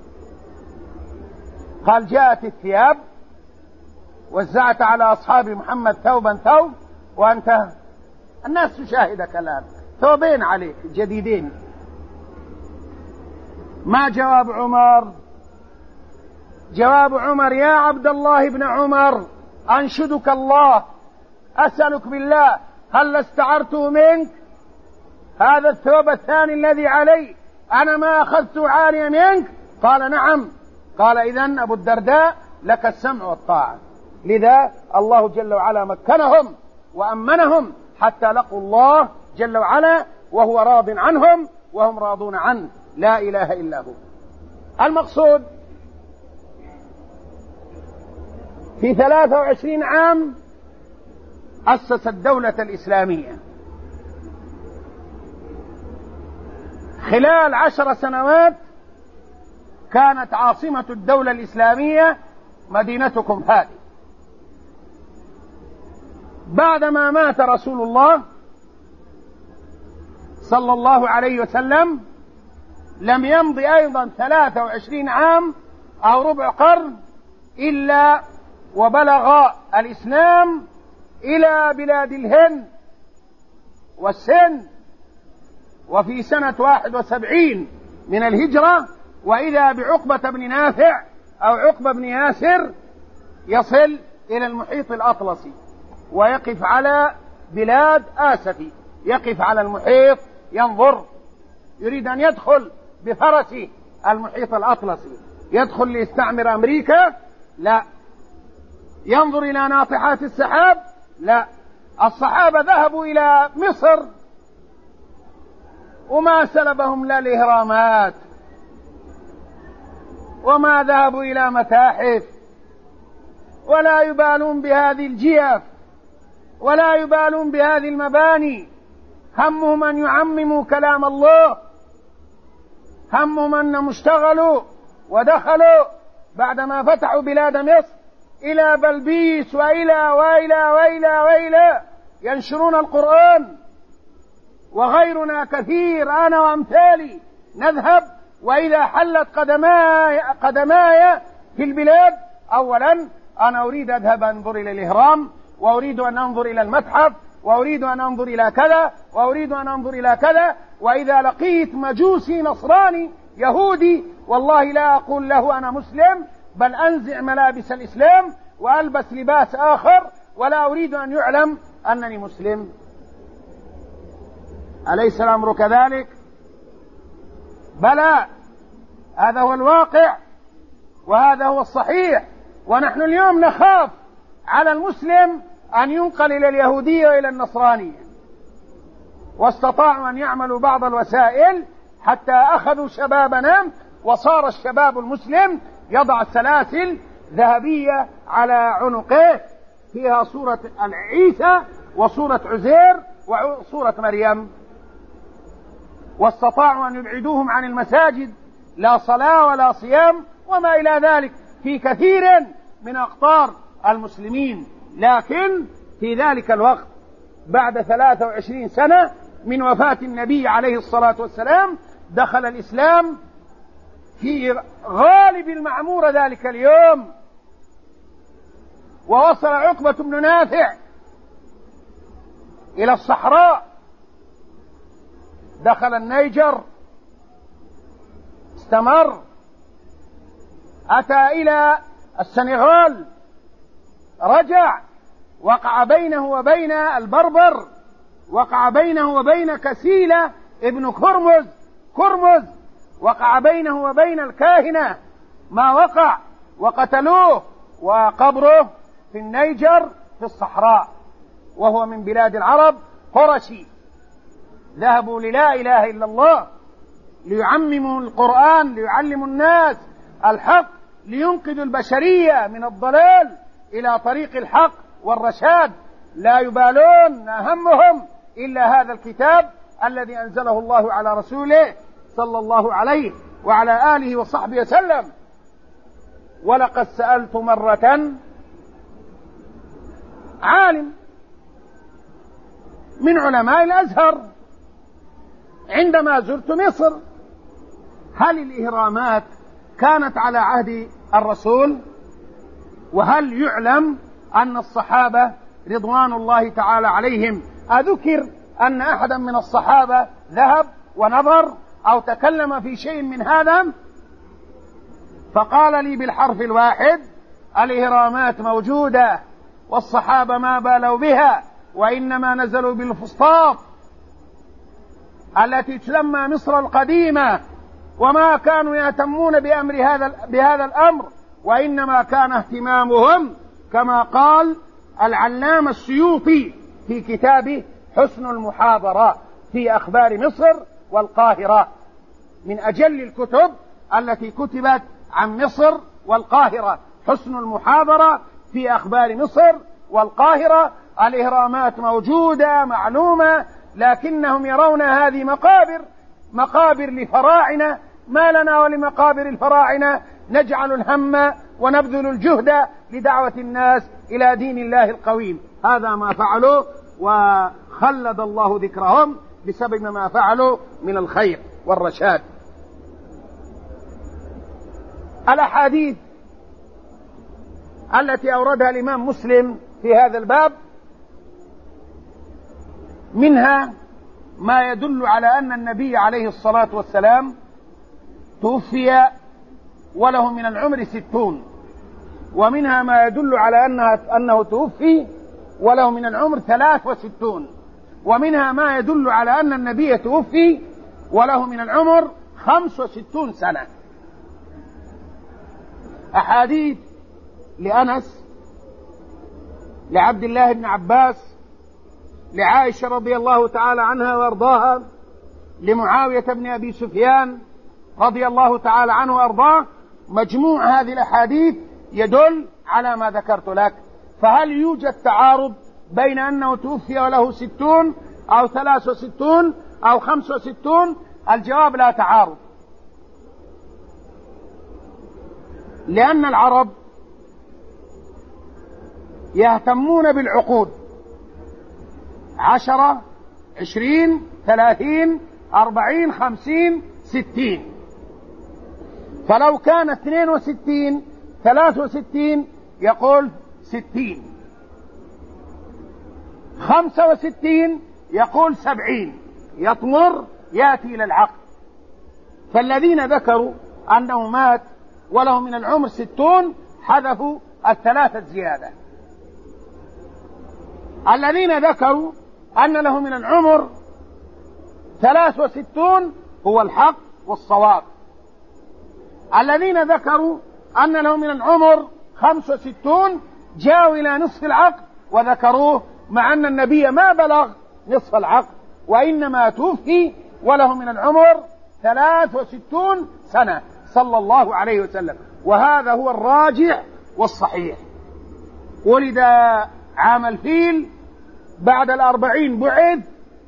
قال: جاءت الثياب، وزعت على أصحاب محمد ثوبا ثوب، وأنت الناس تشاهدك الآن، ثوبين عليك جديدين. ما جواب عمر؟ جواب عمر: يا عبد الله بن عمر، أنشدك الله، أسألك بالله، هل استعرته منك؟ هذا الثوب الثاني الذي علي أنا ما أخذته عاريا منك؟ قال: نعم. قال: إذن أبو الدرداء لك السمع والطاعة. لذا الله جل وعلا مكنهم وأمنهم حتى لقوا الله جل وعلا وهو راض عنهم وهم راضون عنه، لا إله إلا هو. المقصود في 23 عام أسس الدولة الإسلامية. خلال 10 سنوات كانت عاصمة الدولة الإسلامية مدينتكم هذه. بعدما مات رسول الله صلى الله عليه وسلم لم يمضي أيضا 23 عام أو ربع قرن إلا وبلغ الإسلام إلى بلاد الهند والسند، وفي سنة 71 من الهجرة، وإذا بعقبة بن نافع أو عقبة بن ياسر يصل إلى المحيط الأطلسي ويقف على بلاد آسفي، يقف على المحيط ينظر، يريد أن يدخل بفرسه المحيط الأطلسي، يدخل ليستعمر أمريكا؟ لا. ينظر إلى ناطحات السحاب؟ لا. الصحابة ذهبوا إلى مصر وما سلبهم لا الإهرامات، وما ذهبوا إلى متاحف، ولا يبالون بهذه الجيف، ولا يبالون بهذه المباني. همهم أن يعمموا كلام الله، همهم أنهم اشتغلوا ودخلوا بعدما فتحوا بلاد مصر إلى بلبيس وإلى ينشرون القرآن. وغيرنا كثير، أنا وأمثالي نذهب، وإذا حلت قدماي في البلاد أولا أنا أريد أذهب أنظر إلى الإهرام، وأريد أن أنظر إلى المتحف، وأريد أن أنظر إلى كذا، وأريد أن أنظر إلى كذا. وإذا لقيت مجوسي نصراني يهودي والله لا أقول له أنا مسلم، بل أنزع ملابس الإسلام وألبس لباس آخر، ولا أريد أن يعلم أنني مسلم. أليس الأمر كذلك؟ بلى، هذا هو الواقع وهذا هو الصحيح. ونحن اليوم نخاف على المسلم أن ينقل إلى اليهودية وإلى النصرانية، واستطاعوا أن يعملوا بعض الوسائل حتى أخذوا شبابنا، وصار الشباب المسلم يضع سلاسل ذهبية على عنقه فيها صورة عيسى وصورة عزير وصورة مريم، واستطاعوا أن يبعدوهم عن المساجد، لا صلاة ولا صيام وما إلى ذلك في كثير من أقطار المسلمين. لكن في ذلك الوقت بعد 23 سنة من وفاة النبي عليه الصلاة والسلام دخل الإسلام في غالب المعمورة ذلك اليوم، ووصل عقبة بن نافع إلى الصحراء، دخل النيجر، استمر، أتى إلى السنغال، رجع، وقع بينه وبين البربر، وقع بينه وبين كسيلة ابن كرمز، وقع بينه وبين الكاهنة ما وقع، وقتلوه، وقبره في النيجر في الصحراء، وهو من بلاد العرب قرشي. ذهبوا للا إله إلا الله، ليعمموا القرآن، ليعلموا الناس الحق، لينقذوا البشرية من الضلال إلى طريق الحق والرشاد. لا يبالون، همهم إلا هذا الكتاب الذي أنزله الله على رسوله صلى الله عليه وعلى آله وصحبه وسلم. ولقد سألت مرة عالم من علماء الأزهر عندما زرت مصر: هل الإهرامات كانت على عهد الرسول؟ وهل يعلم أن الصحابة رضوان الله تعالى عليهم أذكر أن أحدا من الصحابة ذهب ونظر أو تكلم في شيء من هذا؟ فقال لي بالحرف الواحد: الإهرامات موجودة، والصحابة ما بالوا بها، وإنما نزلوا بالفسطاط التي تسمى مصر القديمة، وما كانوا يهتمون بهذا الأمر، وإنما كان اهتمامهم كما قال العلامة السيوطي في كتابه حسن المحاضرة في أخبار مصر والقاهرة، من أجل الكتب التي كتبت عن مصر والقاهرة، حسن المحاضرة في أخبار مصر والقاهرة. الإهرامات موجودة معلومة، لكنهم يرون هذه مقابر لفراعنة، ما لنا ولمقابر الفراعنة؟ نجعل الهم ونبذل الجهد لدعوة الناس إلى دين الله القويم. هذا ما فعلوا، وخلد الله ذكرهم بسبب ما فعلوا من الخير والرشاد. التي أوردها الإمام مسلم في هذا الباب منها ما يدل على أن النبي عليه الصلاة والسلام توفي وله من العمر 60، ومنها ما يدل على أنه توفي وله من العمر 63، ومنها ما يدل على أن النبي توفي وله من العمر 65 سنة. أحاديث لأنس، لعبد الله بن عباس، لعائشة رضي الله تعالى عنها وارضاها، لمعاوية بن أبي سفيان رضي الله تعالى عنه وارضاه، مجموع هذه الأحاديث يدل على ما ذكرت لك. فهل يوجد تعارض بين أنه توفي وله 60 أو 63 أو 65؟ الجواب لا تعارض، لأن العرب يهتمون بالعقود 10 20 30 40 50 60، فلو كان 62 63 يقول 60، 65 يقول 70، يطمر يأتي إلى العقد. فالذين ذكروا أنه مات وله من العمر 60 حذفوا الثلاثة الزيادة. الذين ذكروا أن له من العمر 63 هو الحق والصواب. الذين ذكروا أن له من العمر 65 جاءوا إلى نصف العقد وذكروه، مع أن النبي ما بلغ نصف العقد وإنما توفي وله من العمر 63 سنة صلى الله عليه وسلم، وهذا هو الراجح والصحيح. ولد عام الفيل، بعد 40 بعث،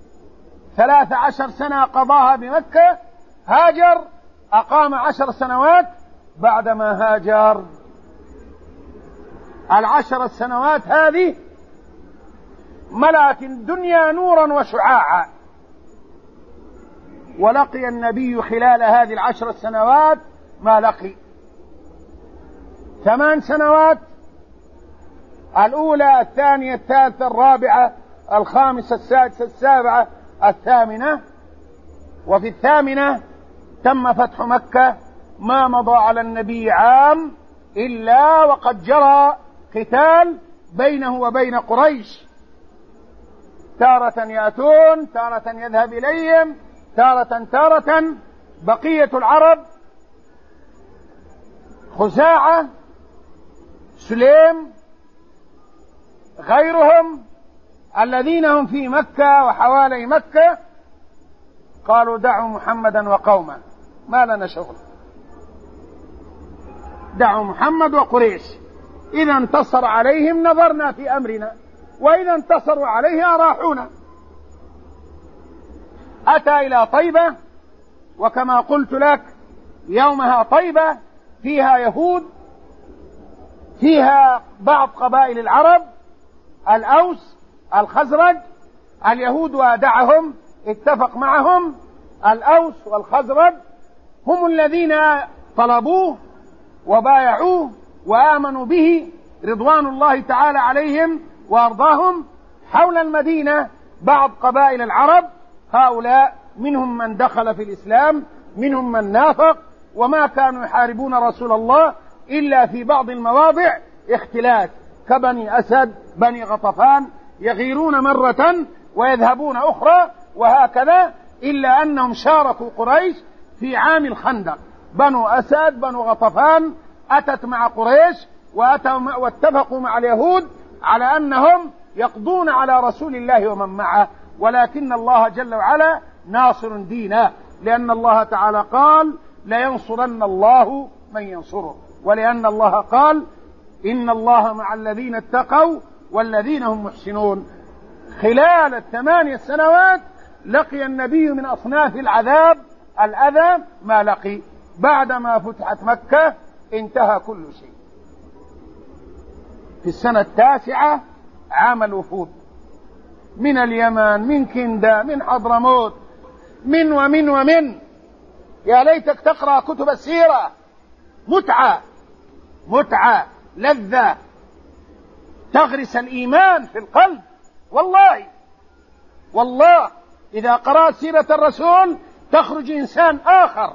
13 سنة قضاها بمكة، هاجر، أقام 10 سنوات. بعدما هاجر 10 سنوات هذه ملأت الدنيا نورا وشعاعا، ولقي النبي خلال هذه 10 سنوات ما لقي. 8 سنوات، الأولى، الثانية، الثالثة، الرابعة، الخامسة، السادسة، السابعة، الثامنة. وفي الثامنة تم فتح مكة، ما مضى على النبي عام إلا وقد جرى قتال بينه وبين قريش، تارة يأتون، تارة يذهب إليهم، تارة. بقية العرب، خزاعة، سليم، غيرهم الذين هم في مكة وحوالي مكة، قالوا دعوا محمدا وقومه، ما لنا شغل، دعوا محمد وقريش، إذا انتصر عليهم نظرنا في أمرنا، وإذا انتصروا عليه أراحونا. أتى إلى طيبة، وكما قلت لك يومها طيبة فيها يهود، فيها بعض قبائل العرب، الأوس، الخزرج. اليهود وادعهم، اتفق معهم. الأوس والخزرج هم الذين طلبوه وبايعوه وآمنوا به رضوان الله تعالى عليهم وأرضاهم. حول المدينة بعض قبائل العرب، هؤلاء منهم من دخل في الإسلام، منهم من نافق، وما كانوا يحاربون رسول الله إلا في بعض المواضع اختلاس، كبني أسد، بني غطفان، يغيرون مرة ويذهبون أخرى، وهكذا، إلا أنهم شاركوا قريش في عام الخندق. بنو أسد، بنو غطفان أتت مع قريش واتفقوا مع اليهود على أنهم يقضون على رسول الله ومن معه، ولكن الله جل وعلا ناصر دينه، لأن الله تعالى قال لينصرن الله من ينصره، ولأن الله قال إن الله مع الذين اتقوا والذين هم محسنون. خلال 8 سنوات لقي النبي من أصناف العذاب الأذى ما لقي. بعدما فتحت مكة انتهى كل شيء. في السنة 9 عام الوفود، من اليمن، من كندا، من حضرموت، من ومن. يا ليتك تقرأ كتب السيرة، متعة، لذة، تغرس الإيمان في القلب. والله إذا قرأت سيرة الرسول تخرج إنسان آخر.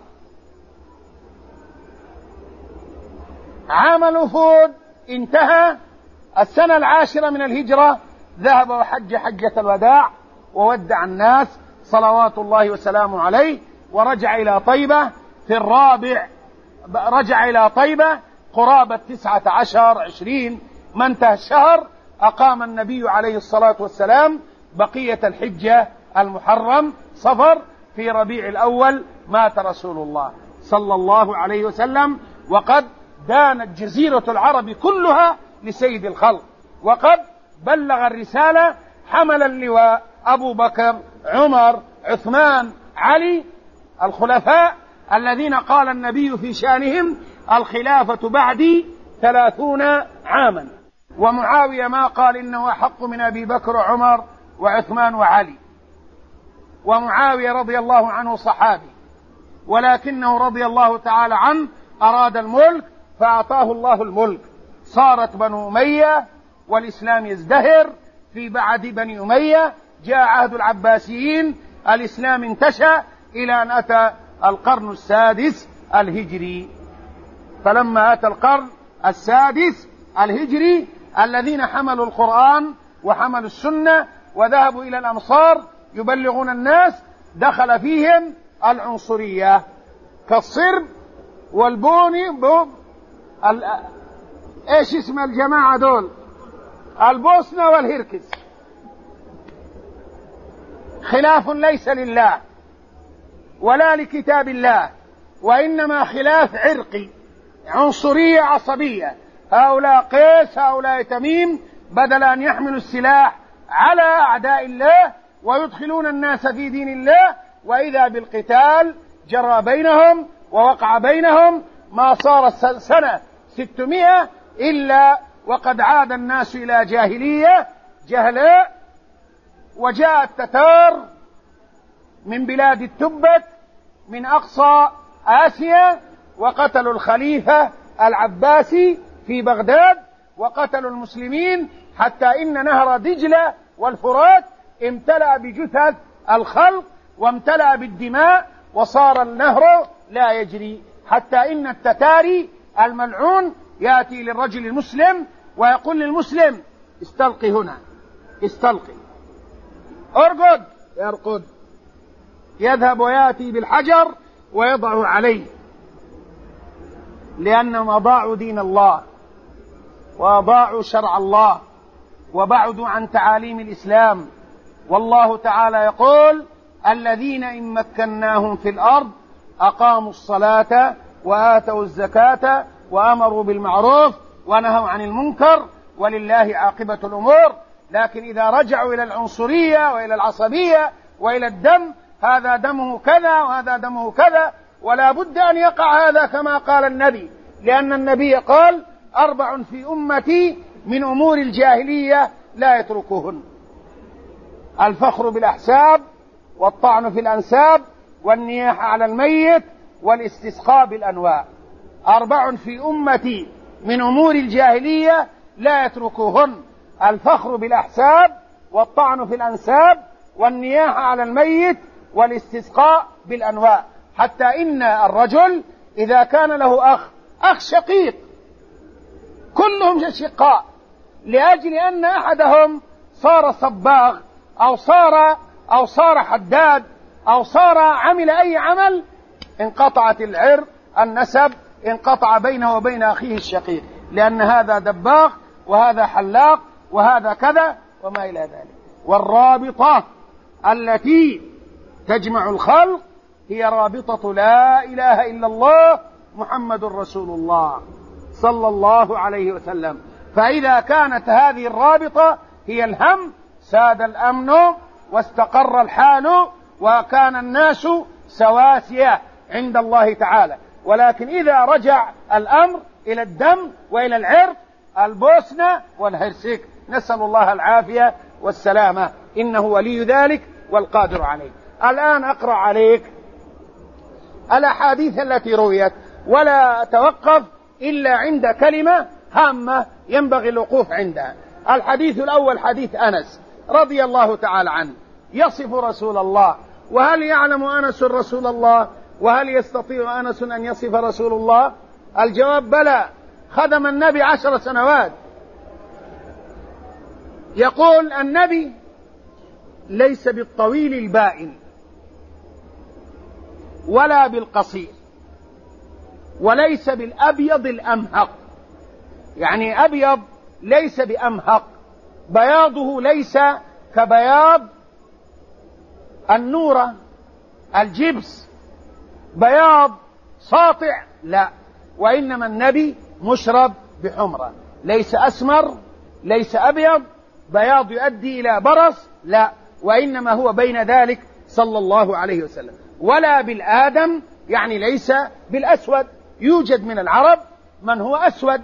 عام الوفود انتهى، السنة 10 من الهجرة ذهب وحج حجة الوداع وودع الناس صلوات الله وسلامه عليه، ورجع إلى طيبة في رجع إلى طيبة قرابة 19-20 ما انتهى الشهر. أقام النبي عليه الصلاة والسلام بقية الحجة المحرم صفر، في ربيع الأول مات رسول الله صلى الله عليه وسلم، وقد دانت جزيرة العرب كلها لسيد الخلق، وقد بلغ الرسالة حمل اللواء أبو بكر، عمر، عثمان، علي، الخلفاء الذين قال النبي في شأنهم الخلافة بعدي 30 عاما. ومعاوية ما قال إنه أحق من أبي بكر وعمر وعثمان وعلي. ومعاوية رضي الله عنه صحابي، ولكنه رضي الله تعالى عنه أراد الملك فأعطاه الله الملك. صارت بنو أمية والإسلام يزدهر. في بعد بني أمية جاء عهد العباسيين، الإسلام انتشى إلى أن أتى القرن السادس الهجري. فلما أتى القرن السادس الهجري الذين حملوا القرآن وحملوا السنة وذهبوا إلى الأمصار يبلغون الناس، دخل فيهم العنصرية كالصرب والبوني ايش اسم الجماعة دول؟ البوسنة والهركس. خلاف ليس لله ولا لكتاب الله، وإنما خلاف عرقي، عنصرية عصبية. هؤلاء قيس، هؤلاء تميم، بدل أن يحملوا السلاح على أعداء الله ويدخلون الناس في دين الله، وإذا بالقتال جرى بينهم ووقع بينهم ما صار سنة 600 إلا وقد عاد الناس إلى جاهلية جهلاء. وجاء التتار من بلاد التبت من أقصى آسيا وقتلوا الخليفة العباسي في بغداد، وقتلوا المسلمين حتى إن نهر دجلة والفرات امتلأ بجثث الخلق وامتلأ بالدماء، وصار النهر لا يجري، حتى إن التتاري الملعون يأتي للرجل المسلم ويقول للمسلم استلقي هنا، استلقي، ارقد، يرقد، يذهب ويأتي بالحجر ويضعه عليه، لأنهم أضاعوا دين الله وأضاعوا شرع الله وبعدوا عن تعاليم الإسلام. والله تعالى يقول الذين إن مكناهم في الأرض أقاموا الصلاة وآتوا الزكاة وأمروا بالمعروف ونهوا عن المنكر ولله عاقبة الأمور. لكن إذا رجعوا إلى العنصرية وإلى العصبية وإلى الدم، هذا دمه كذا وهذا دمه كذا، ولا بد أن يقع هذا كما قال النبي، لأن النبي قال 4 في أمتي من أمور الجاهلية لا يتركوهن: الفخر بالأحساب، والطعن في الأنساب، والنياحة على الميت، والاستسقاء بالأنواع. 4 في أمتي من أمور الجاهلية لا يتركوهن: الفخر بالأحساب، والطعن في الأنساب، والنياحة على الميت، والاستسقاء بالأنواع. حتى إن الرجل إذا كان له أخ شقيق، كلهم شقاء، لأجل أن أحدهم صار صباغ أو صار حداد أو صار عمل أي عمل، انقطعت النسب انقطع بينه وبين أخيه الشقيق، لأن هذا دباغ وهذا حلاق وهذا كذا وما إلى ذلك. والرابطة التي تجمع الخلق هي رابطة لا إله إلا الله محمد رسول الله صلى الله عليه وسلم. فإذا كانت هذه الرابطة هي الهم، ساد الأمن واستقر الحال وكان الناس سواسية عند الله تعالى. ولكن إذا رجع الأمر إلى الدم وإلى العرق، البوسنة والهرسك، نسأل الله العافية والسلامة، إنه ولي ذلك والقادر عليه. الآن أقرأ عليك الأحاديث التي رويت، ولا أتوقف إلا عند كلمة هامة ينبغي الوقوف عندها. الحديث الأول حديث أنس رضي الله تعالى عنه يصف رسول الله. وهل يعلم أنس رسول الله؟ وهل يستطيع أنس أن يصف رسول الله؟ الجواب بلى، خدم النبي 10 سنوات. يقول النبي: ليس بالطويل البائن ولا بالقصير وليس بالأبيض الأمهق. يعني أبيض ليس بأمهق، بياضه ليس كبياض النورة الجبس بياض ساطع، لا، وإنما النبي مشرب بحمرة، ليس أسمر ليس أبيض بياض يؤدي إلى برص، لا، وإنما هو بين ذلك صلى الله عليه وسلم. ولا بالآدم، يعني ليس بالأسود، يوجد من العرب من هو أسود.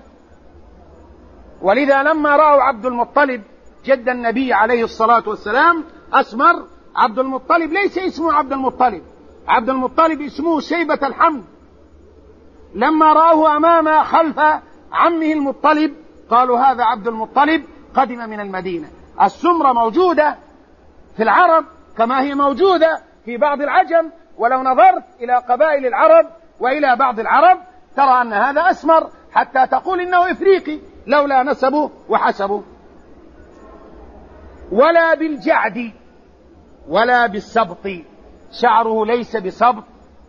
ولذا لما رأوا عبد المطلب جد النبي عليه الصلاة والسلام أسمر، عبد المطلب ليس اسمه عبد المطلب، عبد المطلب اسمه شيبة الحمد. لما رأوه أمام خلف عمه المطلب قالوا: هذا عبد المطلب قدم من المدينة. السمرة موجودة في العرب كما هي موجودة في بعض العجم، ولو نظرت إلى قبائل العرب وإلى بعض العرب ترى أن هذا أسمر، حتى تقول إنه إفريقي لولا نسبه وحسبه. ولا بالجعد ولا بالسبط، شعره ليس بسبط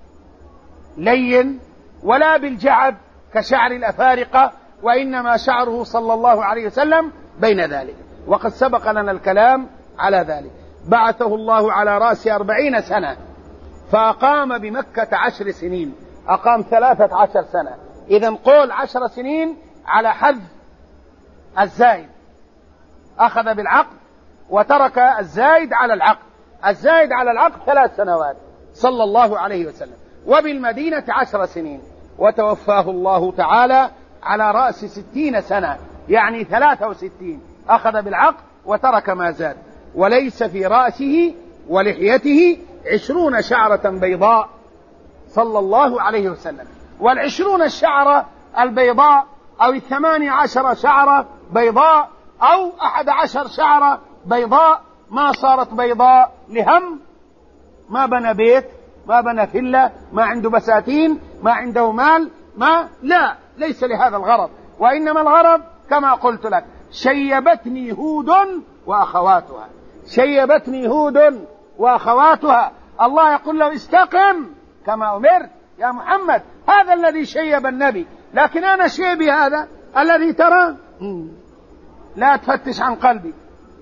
لين، ولا بالجعد كشعر الأفارقة، وإنما شعره صلى الله عليه وسلم بين ذلك، وقد سبق لنا الكلام على ذلك. بعثه الله على رأس 40 سنة، فأقام بمكة 10 سنين، أقام 13 سنة. إذن قول 10 سنين على حذف الزايد، أخذ بالعقد وترك الزايد على العقد، الزايد على العقد 3 سنوات صلى الله عليه وسلم. وبالمدينة 10 سنين، وتوفاه الله تعالى على رأس 60 سنة، يعني 63، أخذ بالعقد وترك ما زاد. وليس في رأسه ولحيته 20 شعرة بيضاء صلى الله عليه وسلم. وال20 الشعرة البيضاء أو 18 شعرة بيضاء أو 11 شعرة بيضاء ما صارت بيضاء لهم، ما بنى بيت، ما بنى فيلا، ما عنده بساتين، ما عنده مال، لا، ليس لهذا الغرض، وإنما الغرض كما قلت لك: شيبتني هود وأخواتها، شيبتني هود وأخواتها. الله يقول له: استقم كما أمرت يا محمد، هذا الذي شيب النبي، لكن أنا شيبي هذا الذي ترى، لا تفتش عن قلبي.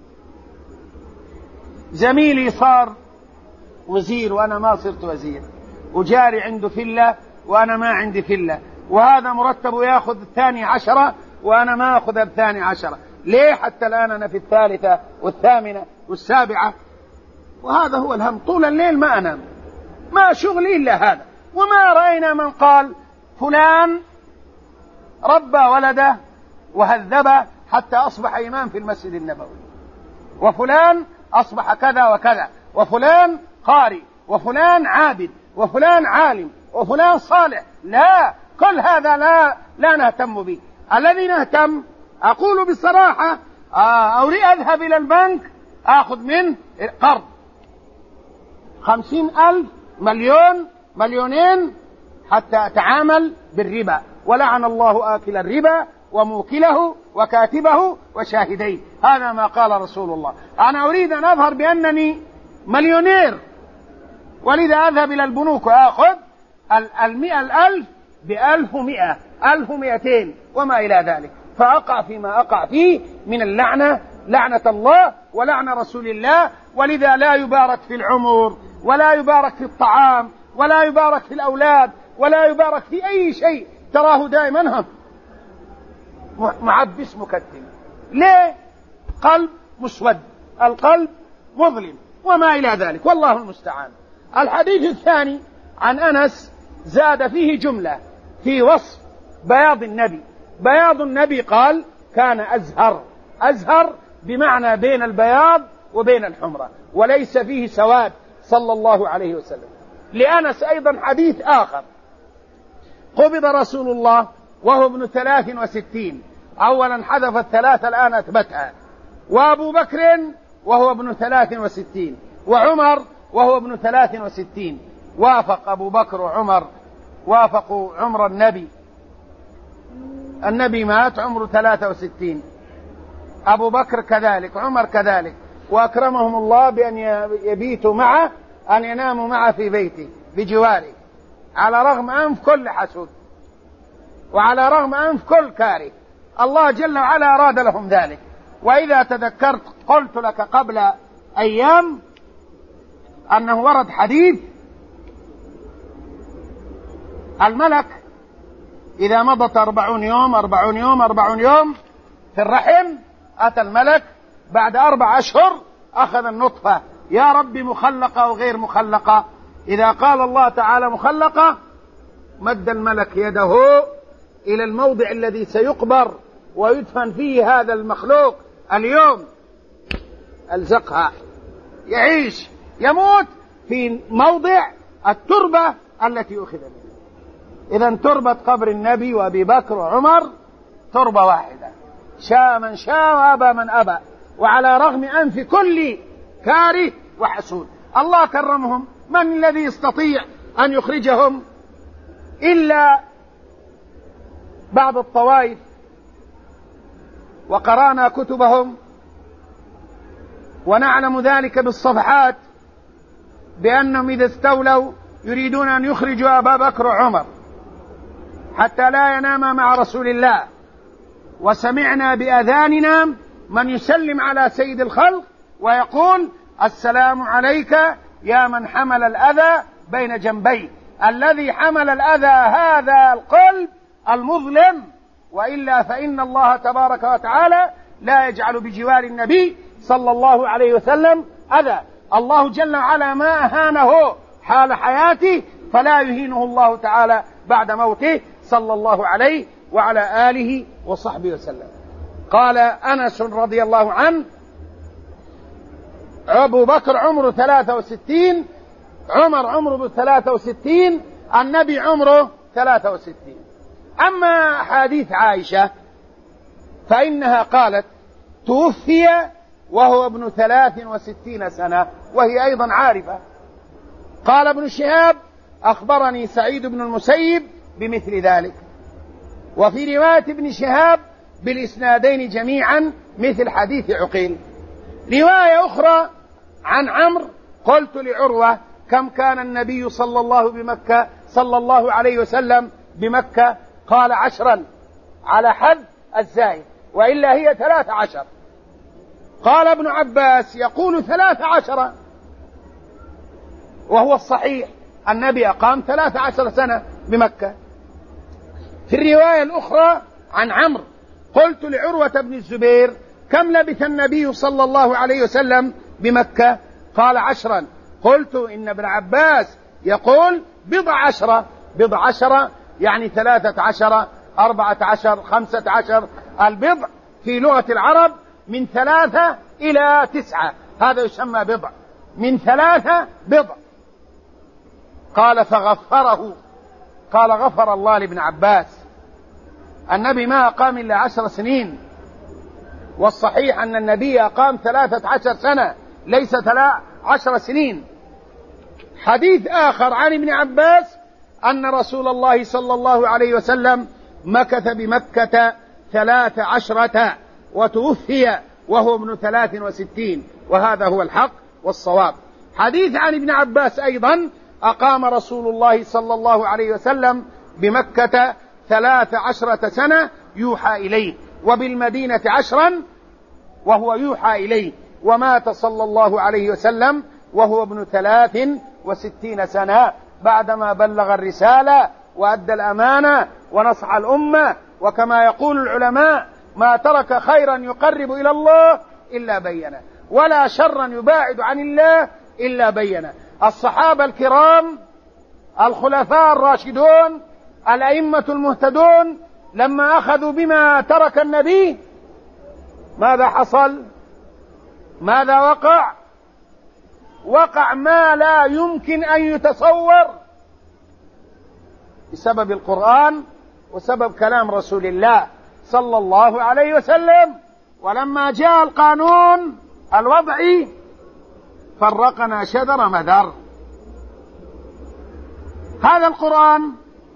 زميلي صار وزير وأنا ما صرت وزير، وجاري عنده فلة وأنا ما عندي فلة، وهذا مرتبه يأخذ 12 وأنا ما أخذ 12، ليه حتى الآن أنا في 3 و8 و7؟ وهذا هو الهم، طول الليل ما أنام، ما شغلي إلا هذا. وما رأينا من قال فلان ربى ولده وهذبه حتى أصبح إمام في المسجد النبوي، وفلان أصبح كذا وكذا، وفلان قارئ، وفلان عابد، وفلان عالم، وفلان صالح. لا، كل هذا لا نهتم به. الذي نهتم، أقول بصراحة، أريد أذهب إلى البنك أخذ منه قرض 50,000 مليون مليونين حتى أتعامل بالربا، ولعن الله آكل الربا وموكله وكاتبه وشاهديه، هذا ما قال رسول الله. أنا أريد أن أظهر بأنني مليونير، ولذا أذهب إلى البنوك وأخذ 100,000 ب1100 1200 وما إلى ذلك، فأقع فيما أقع فيه من اللعنة، لعنة الله ولعنة رسول الله. ولذا لا يبارك في العمر، ولا يبارك في الطعام، ولا يبارك في الأولاد، ولا يبارك في أي شيء، تراه دائما معبس مكتم. ليه؟ قلب مسود، القلب مظلم وما إلى ذلك، والله المستعان. الحديث الثاني عن أنس زاد فيه جملة في وصف بياض النبي. بياض النبي قال: كان أزهر، أزهر بمعنى بين البياض وبين الحمرة، وليس فيه سواد صلى الله عليه وسلم. لأنس أيضا حديث آخر: قبض رسول الله وهو ابن 63، أولا حذف الثلاثة الآن أثبتها. وأبو بكر وهو ابن 63، وعمر وهو ابن 63. وافق أبو بكر وعمر، وافقوا عمر النبي مات عمره 63، أبو بكر كذلك، عمر كذلك، وأكرمهم الله بأن يبيتوا معه، أن يناموا معه في بيته بجواره، على رغم أنف كل حسود وعلى رغم أنف كل كاره. الله جل وعلا أراد لهم ذلك. وإذا تذكرت قلت لك قبل أيام أنه ورد حديث الملك إذا مضت 40 يوم في الرحم، أتى الملك بعد 4 أشهر أخذ النطفة، يا رب مخلقة أو غير مخلقة؟ إذا قال الله تعالى مخلقة مد الملك يده إلى الموضع الذي سيقبر ويدفن فيه هذا المخلوق اليوم، ألزقها، يعيش يموت في موضع التربة التي أخذ منها. إذن تربة قبر النبي وأبي بكر وعمر تربة واحدة، شاء من شاء وأبى من أبى، وعلى رغم أنف كل كاره وحسود. الله كرمهم، من الذي يستطيع أن يخرجهم إلا بعض الطوائف، وقرأنا كتبهم ونعلم ذلك بالصفحات بأنهم إذا استولوا يريدون أن يخرجوا أبا بكر وعمر حتى لا يناما مع رسول الله. وسمعنا بأذاننا من يسلم على سيد الخلق ويقول السلام عليك يا من حمل الأذى بين جنبيه. الذي حمل الأذى هذا القلب المظلم، وإلا فإن الله تبارك وتعالى لا يجعل بجوار النبي صلى الله عليه وسلم أذى. الله جل وعلا ما أهانه حال حياته فلا يهينه الله تعالى بعد موته صلى الله عليه وعلى آله وصحبه وسلم. قال أنس رضي الله عنه أبو بكر عمره 63، عمر عمره 63، النبي عمره 63. أما حديث عائشة فإنها قالت توفي وهو ابن 63 سنة، وهي أيضا عارفة. قال ابن شهاب أخبرني سعيد بن المسيب بمثل ذلك، وفي رواية ابن شهاب بالإسنادين جميعا مثل حديث عقيل. رواية أخرى عن عمرو قلت لعروة كم كان النبي صلى الله عليه وسلم بمكة؟ قال 10 على حد الزايد، وإلا هي 13. قال ابن عباس يقول 13، وهو الصحيح النبي أقام 13 سنة بمكة. في الرواية الأخرى عن عمرو قلت لعروة بن الزبير كم لبث النبي صلى الله عليه وسلم بمكة؟ قال 10. قلت إن ابن عباس يقول 10 يعني 13 14 15. البضع في لغة العرب من 3 إلى 9، هذا يسمى بضع، من 3 بضع. قال فغفره، قال غفر الله لابن عباس. النبي ما أقام إلا 10 سنين، والصحيح أن النبي أقام 13 سنة ليس 10 سنين. حديث آخر عن ابن عباس أن رسول الله صلى الله عليه وسلم مكث بمكة 13 وتوفي وهو ابن 63، وهذا هو الحق والصواب. حديث عن ابن عباس أيضا أقام رسول الله صلى الله عليه وسلم بمكة 13 سنة يوحى إليه، وبالمدينة 10 وهو يوحى إليه، ومات صلى الله عليه وسلم وهو ابن 63 سنة بعدما بلغ الرسالة وأدى الأمانة ونصح الأمة. وكما يقول العلماء ما ترك خيرا يقرب إلى الله إلا بينه، ولا شرا يباعد عن الله إلا بينه. الصحابة الكرام الخلفاء الراشدون الأئمة المهتدون لما أخذوا بما ترك النبي ماذا حصل؟ ماذا وقع؟ وقع ما لا يمكن أن يتصور بسبب القرآن وسبب كلام رسول الله صلى الله عليه وسلم. ولما جاء القانون الوضعي فرقنا شذر مذر. هذا القرآن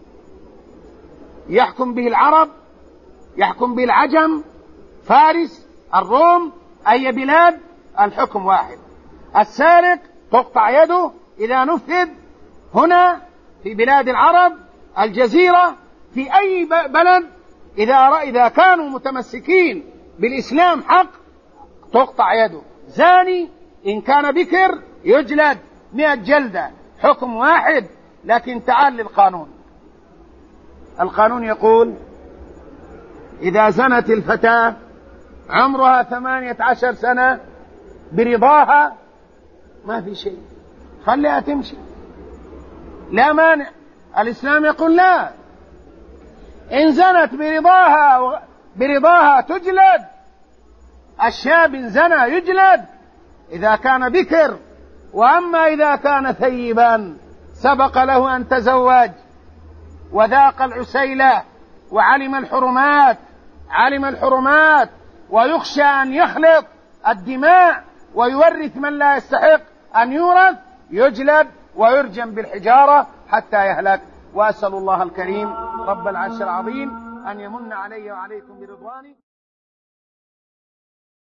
يحكم به العرب، يحكم به العجم، فارس، الروم، أي بلاد، الحكم واحد. السارق تقطع يده إذا نفذ هنا في بلاد العرب، الجزيرة، في أي بلد، إذا كانوا متمسكين بالإسلام حق تقطع يده. زاني إن كان بكر يجلد 100 جلدة، حكم واحد. لكن تعال للقانون. القانون يقول إذا زنت الفتاة عمرها 18 سنة برضاها ما في شيء، خليها تمشي، لا مانع. الإسلام يقول لا، إن زنت برضاها تجلد. الشاب إن زنى يجلد إذا كان بكر. وأما إذا كان ثيبا سبق له أن تزوج وذاق العسيلة وعلم الحرمات ويخشى أن يخلط الدماء ويورث من لا يستحق أن يورث، يجلد ويرجم بالحجارة حتى يهلك. وأسأل الله الكريم رب العرش العظيم أن يمن علي وعليكم برضوانه.